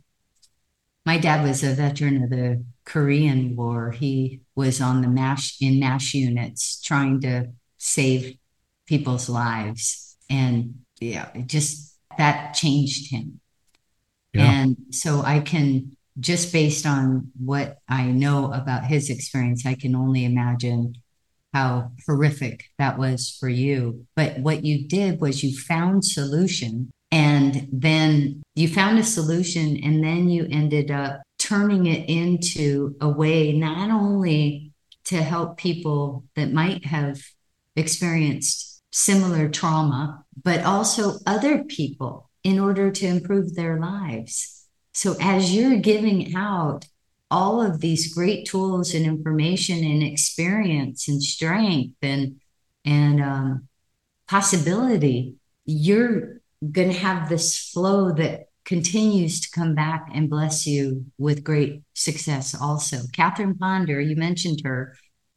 my dad was a veteran of the Korean War. He was on the MASH, in MASH units trying to save people's lives. And yeah, it just, that changed him. Yeah. And so I can, just based on what I know about his experience, I can only imagine how horrific that was for you. But what you did was you found solution, and then you found a solution, and then you ended up turning it into a way not only to help people that might have experienced similar trauma, but also other people in order to improve their lives. So as you're giving out all of these great tools and information and experience and strength and and um, possibility, you're going to have this flow that continues to come back and bless you with great success also. Catherine Ponder, you mentioned her.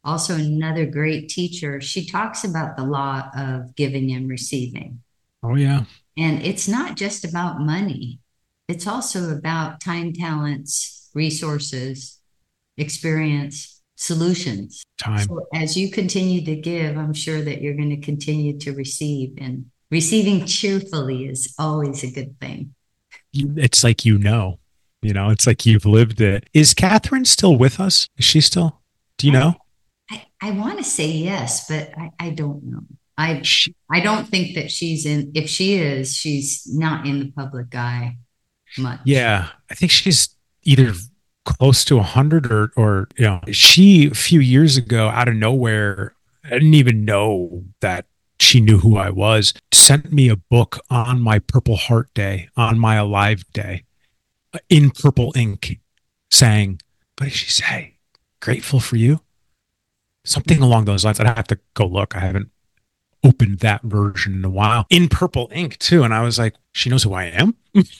also another great teacher. She talks about the law of giving and receiving. Oh, yeah. And it's not just about money. It's also about time, talents, resources, experience, solutions. Time. So as you continue to give, I'm sure that you're going to continue to receive, and receiving cheerfully is always a good thing. It's like, you know, you know, it's like you've lived it. Is Catherine still with us? Is she still? Do you know? I, I want to say yes, but I, I don't know. I She, I don't think that she's in. If she is, she's not in the public eye much. yeah, I think she's either close to a hundred or, or, you know, she a few years ago out of nowhere, I didn't even know that she knew who I was, sent me a book on my Purple Heart Day, on my Alive Day, in purple ink, saying, what did she say? Grateful for you? Something along those lines. I'd have to go look. I haven't opened that version in a while. In purple ink, too. And I was like, she knows who I am?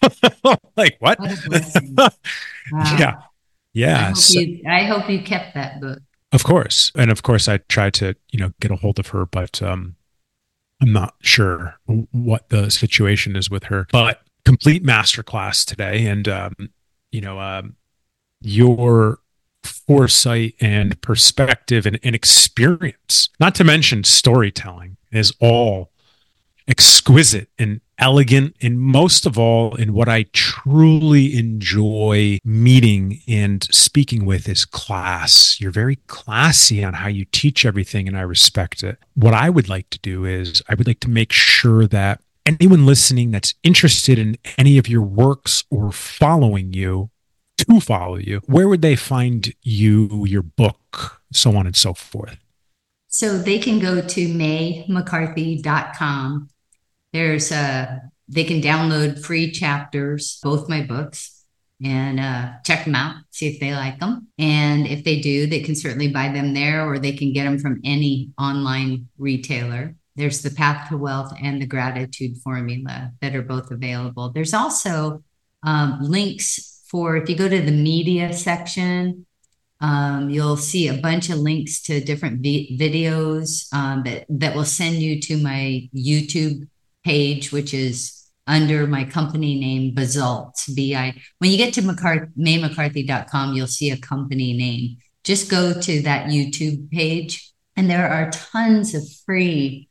Like, what? What a blessing. Wow. Yeah. Yeah. I hope, So- you, I hope you kept that book. Of course. And of course, I tried to, you know, get a hold of her, but um, I'm not sure what the situation is with her. But complete masterclass today. And, um, you know, um, your foresight and perspective and, and experience, not to mention storytelling, is all exquisite and elegant, and most of all, in what I truly enjoy meeting and speaking with is class. You're very classy on how you teach everything, and I respect it. What I would like to do is I would like to make sure that anyone listening that's interested in any of your works or following you, to follow you, where would they find you, your book, so on and so forth? So they can go to may mccarthy dot com. There's a, they can download free chapters, both my books, and uh, check them out, see if they like them. And if they do, they can certainly buy them there, or they can get them from any online retailer. There's the Path to Wealth and the Gratitude Formula that are both available. There's also um, links for, if you go to the media section, Um, you'll see a bunch of links to different vi- videos um, that, that will send you to my YouTube page, which is under my company name, Basalt, B I. When you get to McCarthy, may mccarthy dot com, you'll see a company name. Just go to that YouTube page, and there are tons of free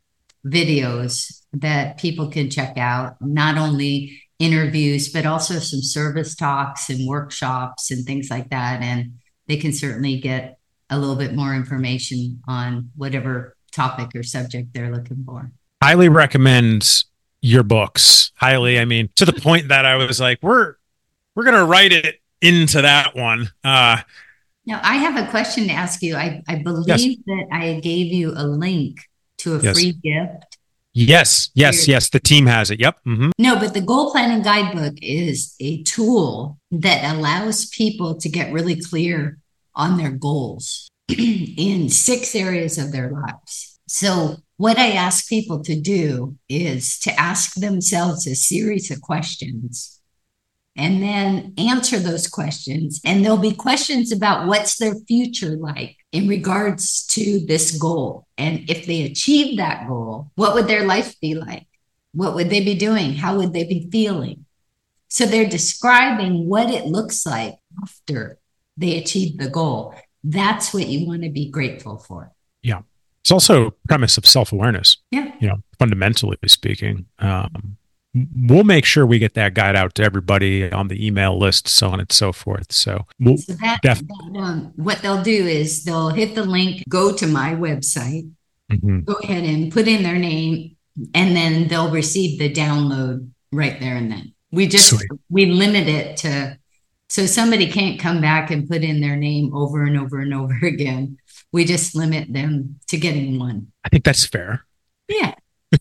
videos that people can check out, not only interviews, but also some service talks and workshops and things like that. And they can certainly get a little bit more information on whatever topic or subject they're looking for. Highly recommend your books. Highly. I mean, to the point that I was like, we're, we're going to write it into that one. Uh, Now, I have a question to ask you. I, I believe Yes. that I gave you a link to a Yes. free gift. yes, yes, Here. yes. The team has it. Yep. hmm No, but the goal planning guidebook is a tool that allows people to get really clear on their goals in six areas of their lives. So what I ask people to do is to ask themselves a series of questions and then answer those questions. And there'll be questions about what's their future like in regards to this goal. And if they achieve that goal, what would their life be like? What would they be doing? How would they be feeling? So they're describing what it looks like after they achieve the goal. That's what you want to be grateful for. Yeah. It's also a premise of self-awareness, Yeah. you know, fundamentally speaking. Um, we'll make sure we get that guide out to everybody on the email list, so on and so forth. So we'll So that, def- that, um, what they'll do is they'll hit the link, go to my website, Mhm. go ahead and put in their name, and then they'll receive the download right there and then. We just, Sweet. we limit it to, so somebody can't come back and put in their name over and over and over again. We just limit them to getting one. I think that's fair. Yeah.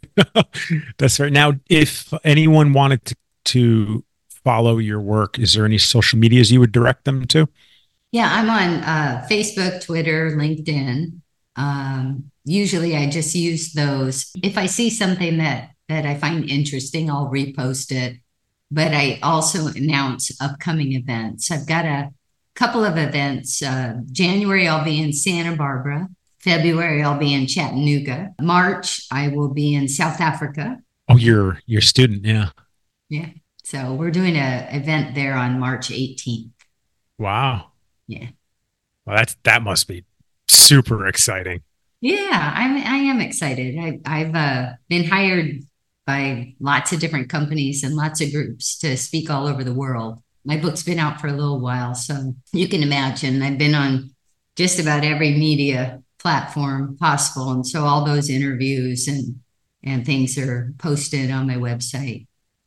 That's fair. Now, if anyone wanted to, to follow your work, is there any social medias you would direct them to? Yeah, I'm on uh, Facebook, Twitter, LinkedIn. Um, usually I just use those. If I see something that, that I find interesting, I'll repost it. But I also announce upcoming events. I've got a couple of events. Uh, January, I'll be in Santa Barbara. February, I'll be in Chattanooga. March, I will be in South Africa. Oh, you're you're a student, yeah. Yeah. So we're doing an event there on March eighteenth. Wow. Yeah. Well, that's that must be super exciting. Yeah, I'm I am excited. I, I've uh, been hired by lots of different companies and lots of groups to speak all over the world. My book's been out for a little while, so you can imagine I've been on just about every media platform possible. And so all those interviews and, and things are posted on my website.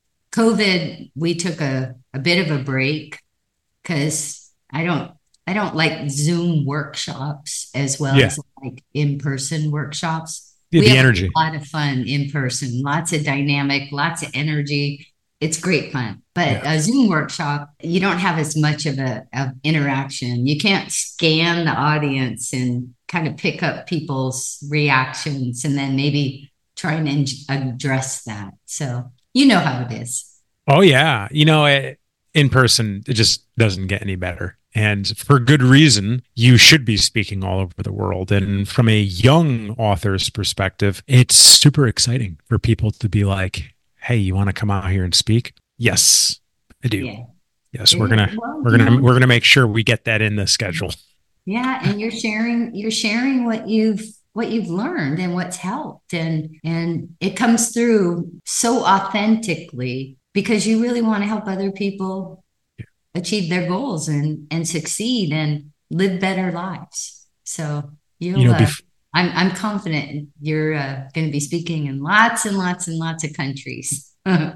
COVID, we took a, a bit of a break because I don't I don't like Zoom workshops as well yeah. as like in-person workshops. Yeah, we the have energy. a lot of fun in person, lots of dynamic, lots of energy. It's great fun. But yeah. a Zoom workshop, you don't have as much of a of interaction. You can't scan the audience and kind of pick up people's reactions and then maybe try and en- address that. So you know how it is. Oh, yeah. You know, it, in person, it just doesn't get any better. And for good reason, you should be speaking all over the world. And from a young author's perspective, it's super exciting for people to be like, hey, you want to come out here and speak? Yes, I do. Yeah. Yes, yeah. we're gonna well, we're gonna know. we're gonna make sure we get that in the schedule. Yeah, and you're sharing you're sharing what you've what you've learned and what's helped, and and it comes through so authentically because you really want to help other people yeah. achieve their goals and and succeed and live better lives. So you'll. You know, uh, bef- I'm I'm confident you're uh, going to be speaking in lots and lots and lots of countries.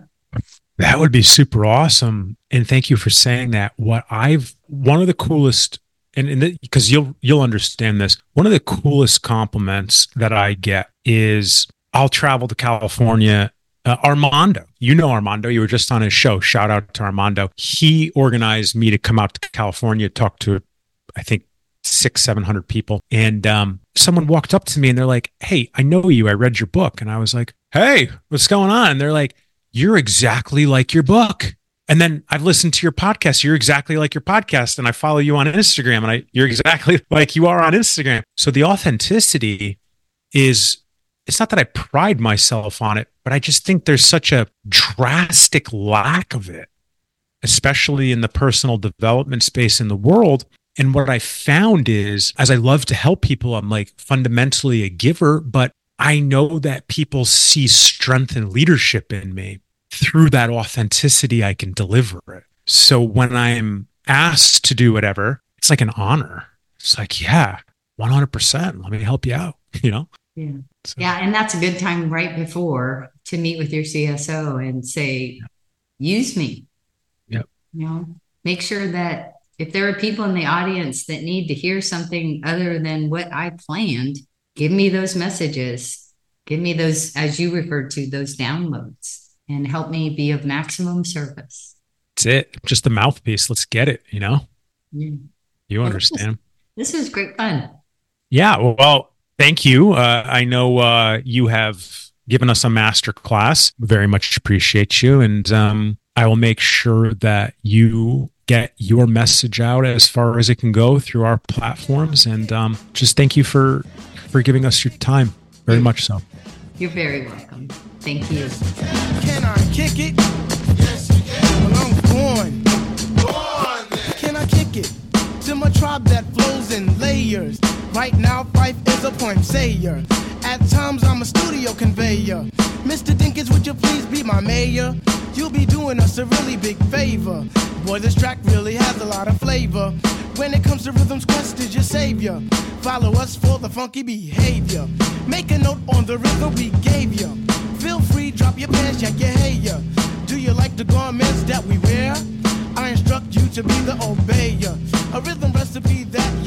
That would be super awesome, and thank you for saying that. What I've one of the coolest, and because you'll you'll understand this, one of the coolest compliments that I get is I'll travel to California. Uh, Armando, you know Armando, you were just on his show. Shout out to Armando. He organized me to come out to California, talk to, I think, six, seven hundred people. And um, someone walked up to me and they're like, hey, I know you. I read your book. And I was like, hey, what's going on? And they're like, you're exactly like your book. And then I've listened to your podcast. You're exactly like your podcast. And I follow you on Instagram and I, you're exactly like you are on Instagram. So the authenticity is, it's not that I pride myself on it, but I just think there's such a drastic lack of it, especially in the personal development space in the world. And what I found is, as I love to help people, I'm like fundamentally a giver, but I know that people see strength and leadership in me. Through that authenticity, I can deliver it. So when I'm asked to do whatever, it's like an honor. It's like, yeah, one hundred percent. Let me help you out, you know? Yeah. So. Yeah. And that's a good time right before to meet with your C S O and say, use me. Yep. You know, make sure that if there are people in the audience that need to hear something other than what I planned, give me those messages. Give me those, as you referred to, those downloads, and help me be of maximum service. That's it. Just the mouthpiece. Let's get it, you know? Yeah. You well, understand. This is great fun. Yeah. Well, thank you. Uh, I know uh, you have given us a master class. Very much appreciate you. And um, I will make sure that you get your message out as far as it can go through our platforms. And um, just thank you for, for giving us your time. Very much so. You're very welcome. Thank you. Can I kick it? Yes, you can. Well, I'm born. Born then. Can I kick it? To my tribe that flows in layers. Right now, Fife is a point sayer. At times, I'm a studio conveyor. Mister Dinkins, would you please be my mayor? You'll be doing us a really big favor. Boy, this track really has a lot of flavor. When it comes to rhythms, Quest is your savior. Follow us for the funky behavior. Make a note on the rhythm we gave you. Feel free, drop your pants, yank your hair. Do you like the garments that we wear? I instruct you to be the obeyer. A rhythm recipe that